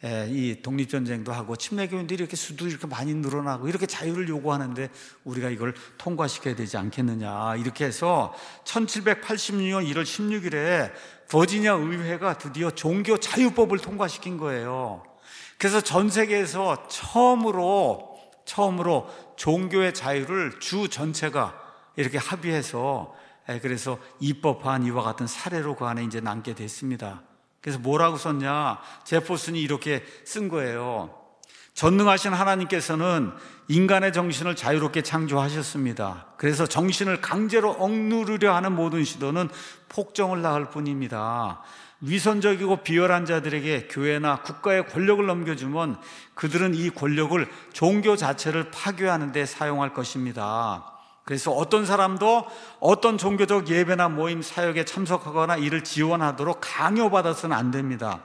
이 독립전쟁도 하고 침례교인들이 이렇게 수도 이렇게 많이 늘어나고 이렇게 자유를 요구하는데 우리가 이걸 통과시켜야 되지 않겠느냐. 이렇게 해서 천칠백팔십육 년 일월 십육일에 버지니아 의회가 드디어 종교 자유법을 통과시킨 거예요. 그래서 전 세계에서 처음으로 처음으로 종교의 자유를 주 전체가 이렇게 합의해서 그래서 입법한 이와 같은 사례로 그 안에 이제 남게 됐습니다. 그래서 뭐라고 썼냐? 제퍼슨이 이렇게 쓴 거예요. 전능하신 하나님께서는 인간의 정신을 자유롭게 창조하셨습니다. 그래서 정신을 강제로 억누르려 하는 모든 시도는 폭정을 낳을 뿐입니다. 위선적이고 비열한 자들에게 교회나 국가의 권력을 넘겨주면 그들은 이 권력을 종교 자체를 파괴하는 데 사용할 것입니다. 그래서 어떤 사람도 어떤 종교적 예배나 모임 사역에 참석하거나 이를 지원하도록 강요받아서는 안 됩니다.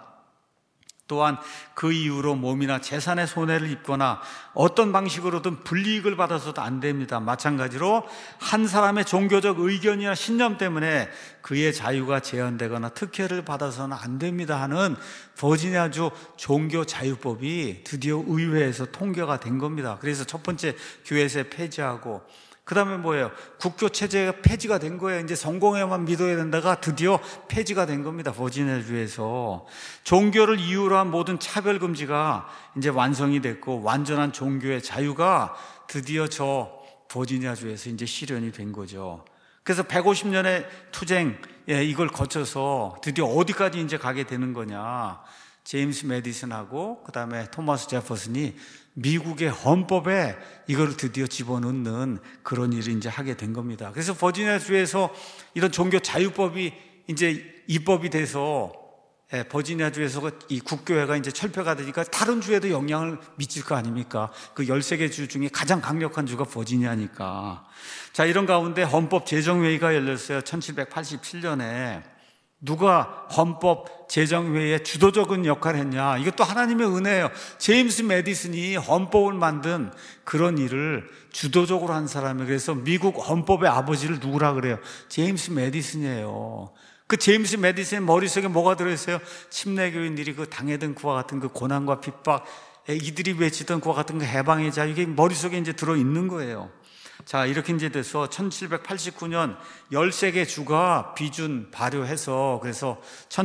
또한 그 이후로 몸이나 재산에 손해를 입거나 어떤 방식으로든 불이익을 받아서도 안 됩니다. 마찬가지로 한 사람의 종교적 의견이나 신념 때문에 그의 자유가 제한되거나 특혜를 받아서는 안 됩니다 하는 버지니아주 종교자유법이 드디어 의회에서 통과가 된 겁니다. 그래서 첫 번째 교회세 폐지하고 그 다음에 뭐예요? 국교 체제가 폐지가 된 거예요. 이제 성공회만 믿어야 된다가 드디어 폐지가 된 겁니다. 버지니아주에서. 종교를 이유로 한 모든 차별금지가 이제 완성이 됐고, 완전한 종교의 자유가 드디어 저 버지니아주에서 이제 실현이 된 거죠. 그래서 백오십 년의 투쟁, 예, 이걸 거쳐서 드디어 어디까지 이제 가게 되는 거냐. 제임스 메디슨하고 그 다음에 토마스 제퍼슨이 미국의 헌법에 이걸 드디어 집어넣는 그런 일을 이제 하게 된 겁니다. 그래서 버지니아주에서 이런 종교 자유법이 이제 입법이 돼서, 예, 버지니아주에서 이 국교회가 이제 철폐가 되니까 다른 주에도 영향을 미칠 거 아닙니까? 그 열세 개 주 중에 가장 강력한 주가 버지니아니까. 자, 이런 가운데 헌법 제정회의가 열렸어요. 천칠백팔십칠 년에. 누가 헌법 제정회의에 주도적인 역할을 했냐? 이것도 하나님의 은혜예요. 제임스 메디슨이 헌법을 만든 그런 일을 주도적으로 한 사람이에요. 그래서 미국 헌법의 아버지를 누구라 그래요? 제임스 메디슨이에요. 그 제임스 메디슨의 머릿속에 뭐가 들어있어요? 침례교인들이 그 당해던 그와 같은 그 고난과 핍박, 이들이 외치던 그와 같은 그 해방의 자유, 이게 머릿속에 이제 들어있는 거예요. 자, 이렇게 이제 돼서 천칠백팔십구 년 열세 개 주가 비준 발효해서, 그래서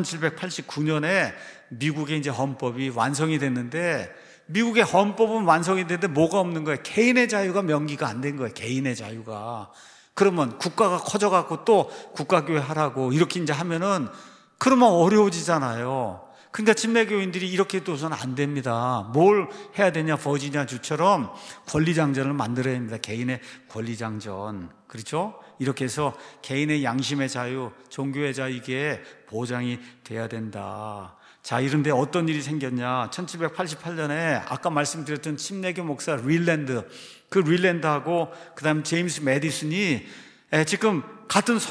천칠백팔십구 년에 미국의 이제 헌법이 완성이 됐는데, 미국의 헌법은 완성이 됐는데 뭐가 없는 거예요? 개인의 자유가 명기가 안 된 거예요. 개인의 자유가. 그러면 국가가 커져갖고 또 국가교회 하라고 이렇게 이제 하면은 그러면 어려워지잖아요. 그러니까 침례교인들이 이렇게 둬서는 안 됩니다. 뭘 해야 되냐? 버지니아 주처럼 권리장전을 만들어야 합니다. 개인의 권리장전. 그렇죠? 이렇게 해서 개인의 양심의 자유, 종교의 자유, 이게 보장이 돼야 된다. 자, 이런데 어떤 일이 생겼냐? 천칠백팔십팔 년에 아까 말씀드렸던 침례교 목사 릴랜드, 그 릴랜드하고 그 다음 제임스 메디슨이 지금 같은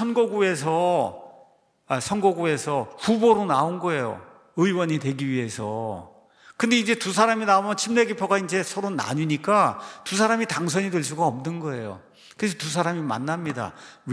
선거구에서, 아, 선거구에서 후보로 나온 거예요. 의원이 되기 위해서. 근데 이제 두 사람이 나오면 침례교파가 이제 서로 나뉘니까 두 사람이 당선이 될 수가 없는 거예요. 그래서 두 사람이 만납니다.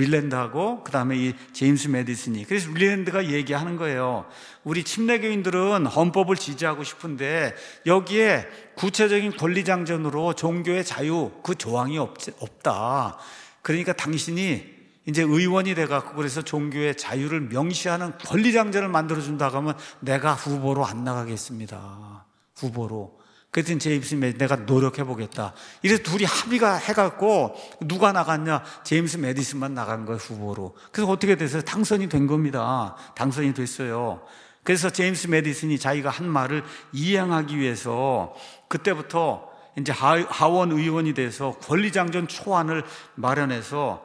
릴랜드하고 그 다음에 이 제임스 메디슨이. 그래서 릴랜드가 얘기하는 거예요. 우리 침례교인들은 헌법을 지지하고 싶은데 여기에 구체적인 권리장전으로 종교의 자유, 그 조항이 없, 없다. 그러니까 당신이 이제 의원이 돼갖고 그래서 종교의 자유를 명시하는 권리장전을 만들어준다고 하면 내가 후보로 안 나가겠습니다. 후보로. 그랬더니 제임스 메디슨, 내가 노력해보겠다. 이래서 둘이 합의가 해갖고 누가 나갔냐? 제임스 메디슨만 나간 거예요, 후보로. 그래서 어떻게 됐어요? 당선이 된 겁니다. 당선이 됐어요. 그래서 제임스 메디슨이 자기가 한 말을 이행하기 위해서 그때부터 이제 하원 의원이 돼서 권리장전 초안을 마련해서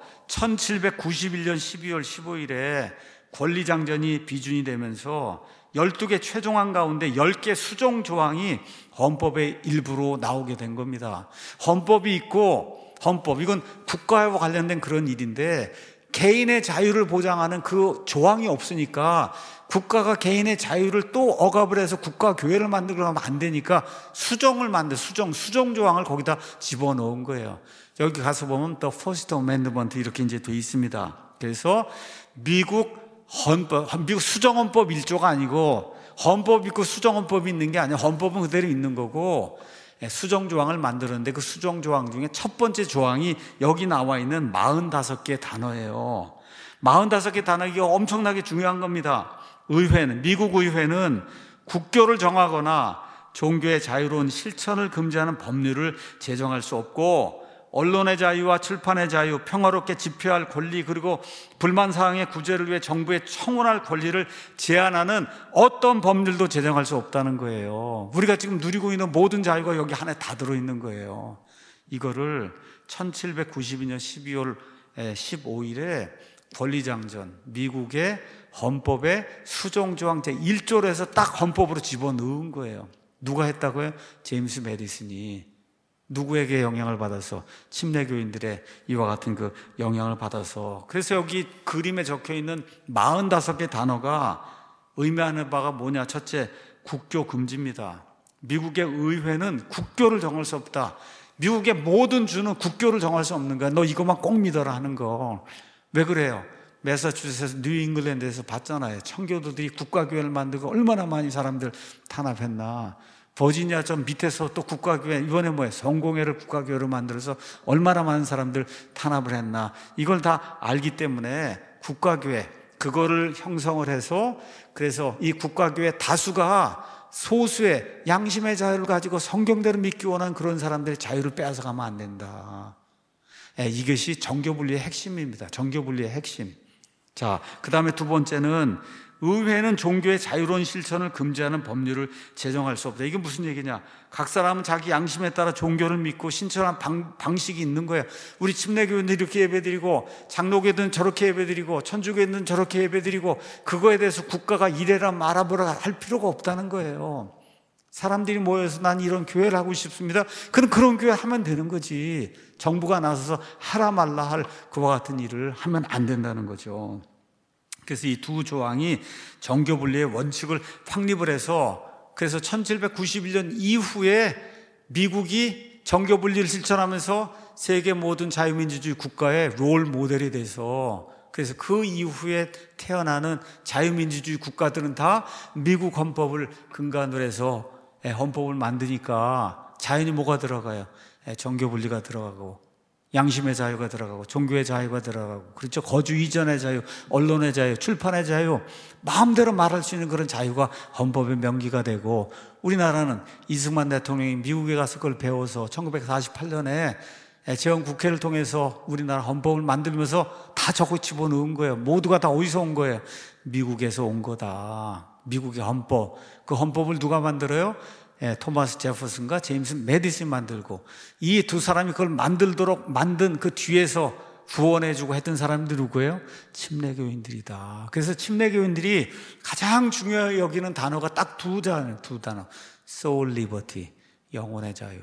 천칠백구십일 년 십이월 십오일에 권리장전이 비준이 되면서 열두 개 최종안 가운데 열 개 수정 조항이 헌법의 일부로 나오게 된 겁니다. 헌법이 있고, 헌법, 이건 국가와 관련된 그런 일인데 개인의 자유를 보장하는 그 조항이 없으니까 국가가 개인의 자유를 또 억압을 해서 국가 교회를 만들고 하면 안 되니까 수정을 만들, 수정, 수정 조항을 거기다 집어넣은 거예요. 여기 가서 보면 또 First Amendment 이렇게 이제 돼 있습니다. 그래서 미국 헌법, 미국 수정헌법 일조가 아니고 헌법 있고 수정헌법이 있는 게 아니라 헌법은 그대로 있는 거고 수정조항을 만들었는데 그 수정조항 중에 첫 번째 조항이 여기 나와 있는 사십오 개 단어예요. 사십오 개 단어, 이게 엄청나게 중요한 겁니다. 의회는, 미국 의회는 국교를 정하거나 종교의 자유로운 실천을 금지하는 법률을 제정할 수 없고, 언론의 자유와 출판의 자유, 평화롭게 집회할 권리, 그리고 불만사항의 구제를 위해 정부에 청원할 권리를 제한하는 어떤 법률도 제정할 수 없다는 거예요. 우리가 지금 누리고 있는 모든 자유가 여기 하나에 다 들어있는 거예요. 이거를 천칠백구십이 년 십이월 십오일에 권리장전, 미국의 헌법의 수정조항 제일 조로 해서 딱 헌법으로 집어넣은 거예요. 누가 했다고요? 제임스 메디슨이. 누구에게 영향을 받아서? 침례교인들의 이와 같은 그 영향을 받아서. 그래서 여기 그림에 적혀 있는 사십오 개 단어가 의미하는 바가 뭐냐? 첫째, 국교 금지입니다. 미국의 의회는 국교를 정할 수 없다. 미국의 모든 주는 국교를 정할 수 없는 거야. 너 이것만 꼭 믿어라 하는 거. 왜 그래요? 매사추세츠, 뉴잉글랜드에서 봤잖아요. 청교도들이 국가교회를 만들고 얼마나 많이 사람들 탄압했나. 버지니아 저 밑에서 또 국가교회, 이번에 뭐예요? 성공회를 국가교회로 만들어서 얼마나 많은 사람들 탄압을 했나, 이걸 다 알기 때문에 국가교회, 그거를 형성을 해서, 그래서 이 국가교회 다수가 소수의 양심의 자유를 가지고 성경대로 믿기 원하는 그런 사람들의 자유를 빼앗아가면 안 된다. 예, 이것이 정교분리의 핵심입니다. 정교분리의 핵심. 자, 그 다음에 두 번째는, 의회는 종교의 자유로운 실천을 금지하는 법률을 제정할 수 없다. 이게 무슨 얘기냐? 각 사람은 자기 양심에 따라 종교를 믿고 신천한 방, 방식이 있는 거예요. 우리 침례교회는 이렇게 예배드리고, 장로교회는 저렇게 예배드리고, 천주교회는 저렇게 예배드리고, 그거에 대해서 국가가 이래라 말아보라 할 필요가 없다는 거예요. 사람들이 모여서 난 이런 교회를 하고 싶습니다. 그럼 그런 교회 하면 되는 거지. 정부가 나서서 하라 말라 할 그와 같은 일을 하면 안 된다는 거죠. 그래서 이 두 조항이 정교분리의 원칙을 확립을 해서, 그래서 천칠백구십일 년 이후에 미국이 정교분리를 실천하면서 세계 모든 자유민주주의 국가의 롤 모델이 돼서, 그래서 그 이후에 태어나는 자유민주주의 국가들은 다 미국 헌법을 근간으로 해서 헌법을 만드니까 자연히 뭐가 들어가요? 정교분리가 들어가고, 양심의 자유가 들어가고, 종교의 자유가 들어가고, 그렇죠? 거주 이전의 자유, 언론의 자유, 출판의 자유, 마음대로 말할 수 있는 그런 자유가 헌법의 명기가 되고, 우리나라는 이승만 대통령이 미국에 가서 그걸 배워서 천구백사십팔 년에 재헌국회를 통해서 우리나라 헌법을 만들면서 다 저거 집어넣은 거예요. 모두가 다 어디서 온 거예요? 미국에서 온 거다. 미국의 헌법. 그 헌법을 누가 만들어요? 예, 토마스 제퍼슨과 제임스 메디슨이 만들고, 이 두 사람이 그걸 만들도록 만든 그 뒤에서 구원해주고 했던 사람들이 누구예요? 침례교인들이다. 그래서 침례교인들이 가장 중요하게 여기는 단어가 딱 두 단어, 두 단어. soul liberty, 영혼의 자유.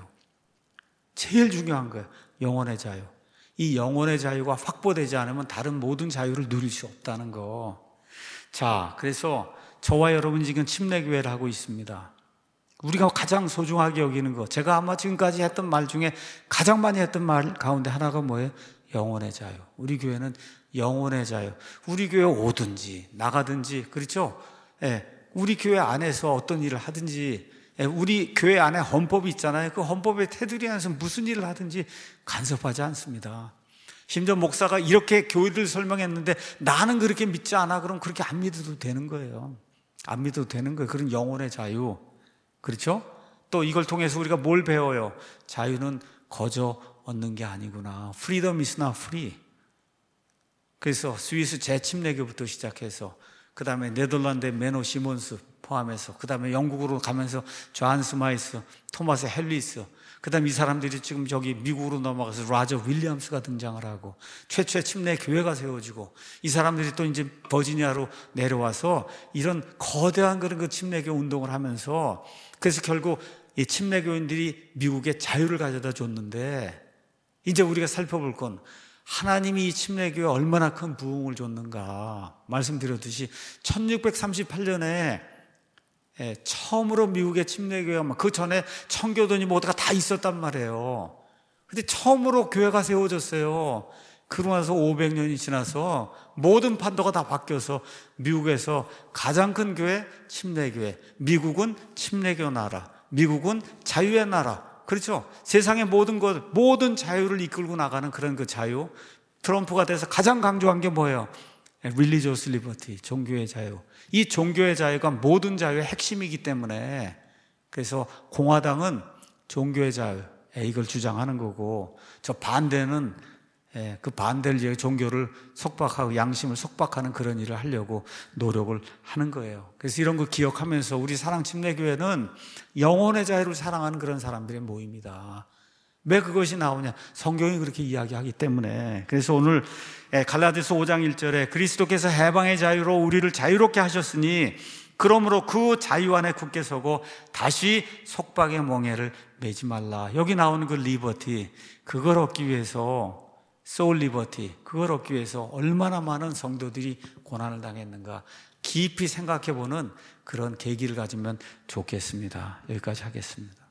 제일 중요한 거예요. 영혼의 자유. 이 영혼의 자유가 확보되지 않으면 다른 모든 자유를 누릴 수 없다는 거. 자, 그래서 저와 여러분 지금 침례교회를 하고 있습니다. 우리가 가장 소중하게 여기는 거, 제가 아마 지금까지 했던 말 중에 가장 많이 했던 말 가운데 하나가 뭐예요? 영혼의 자유. 우리 교회는 영혼의 자유. 우리 교회 오든지 나가든지, 그렇죠? 예, 우리 교회 안에서 어떤 일을 하든지, 예, 우리 교회 안에 헌법이 있잖아요. 그 헌법의 테두리 안에서 무슨 일을 하든지 간섭하지 않습니다. 심지어 목사가 이렇게 교회를 설명했는데 나는 그렇게 믿지 않아. 그럼 그렇게 안 믿어도 되는 거예요. 안 믿어도 되는 거예요. 그런 영혼의 자유. 그렇죠? 또 이걸 통해서 우리가 뭘 배워요? 자유는 거저 얻는 게 아니구나. Freedom is not free. 그래서 스위스 재침례교부터 시작해서, 그 다음에 네덜란드의 메노 시몬스 포함해서, 그 다음에 영국으로 가면서 존 스마이스, 토마스 헬리스, 그 다음에 이 사람들이 지금 저기 미국으로 넘어가서 라저 윌리엄스가 등장을 하고, 최초의 침례 교회가 세워지고, 이 사람들이 또 이제 버지니아로 내려와서 이런 거대한 그런 그 침례교 운동을 하면서, 그래서 결국 이 침례교인들이 미국에 자유를 가져다 줬는데, 이제 우리가 살펴볼 건 하나님이 이 침례교회에 얼마나 큰 부흥을 줬는가. 말씀드렸듯이 천육백삼십팔 년에 처음으로 미국의 침례교회가, 그 전에 청교도니 뭐가 다 있었단 말이에요. 근데 처음으로 교회가 세워졌어요. 그러고 나서 오백 년이 지나서 모든 판도가 다 바뀌어서 미국에서 가장 큰 교회 침례교회, 미국은 침례교 나라, 미국은 자유의 나라. 그렇죠? 세상의 모든 것, 모든 자유를 이끌고 나가는 그런 그 자유. 트럼프가 돼서 가장 강조한 게 뭐예요? Religious liberty, 종교의 자유. 이 종교의 자유가 모든 자유의 핵심이기 때문에, 그래서 공화당은 종교의 자유, 이걸 주장하는 거고, 저 반대는 그 반대를, 종교를 속박하고 양심을 속박하는 그런 일을 하려고 노력을 하는 거예요. 그래서 이런 거 기억하면서 우리 사랑 침례교회는 영혼의 자유를 사랑하는 그런 사람들의 모임이다. 왜 그것이 나오냐? 성경이 그렇게 이야기하기 때문에. 그래서 오늘 갈라디아서 오 장 일 절에 그리스도께서 해방의 자유로 우리를 자유롭게 하셨으니 그러므로 그 자유 안에 굳게 서고 다시 속박의 멍에를 매지 말라. 여기 나오는 그 리버티, 그걸 얻기 위해서, 소울 리버티, 그걸 얻기 위해서 얼마나 많은 성도들이 고난을 당했는가 깊이 생각해보는 그런 계기를 가지면 좋겠습니다. 여기까지 하겠습니다.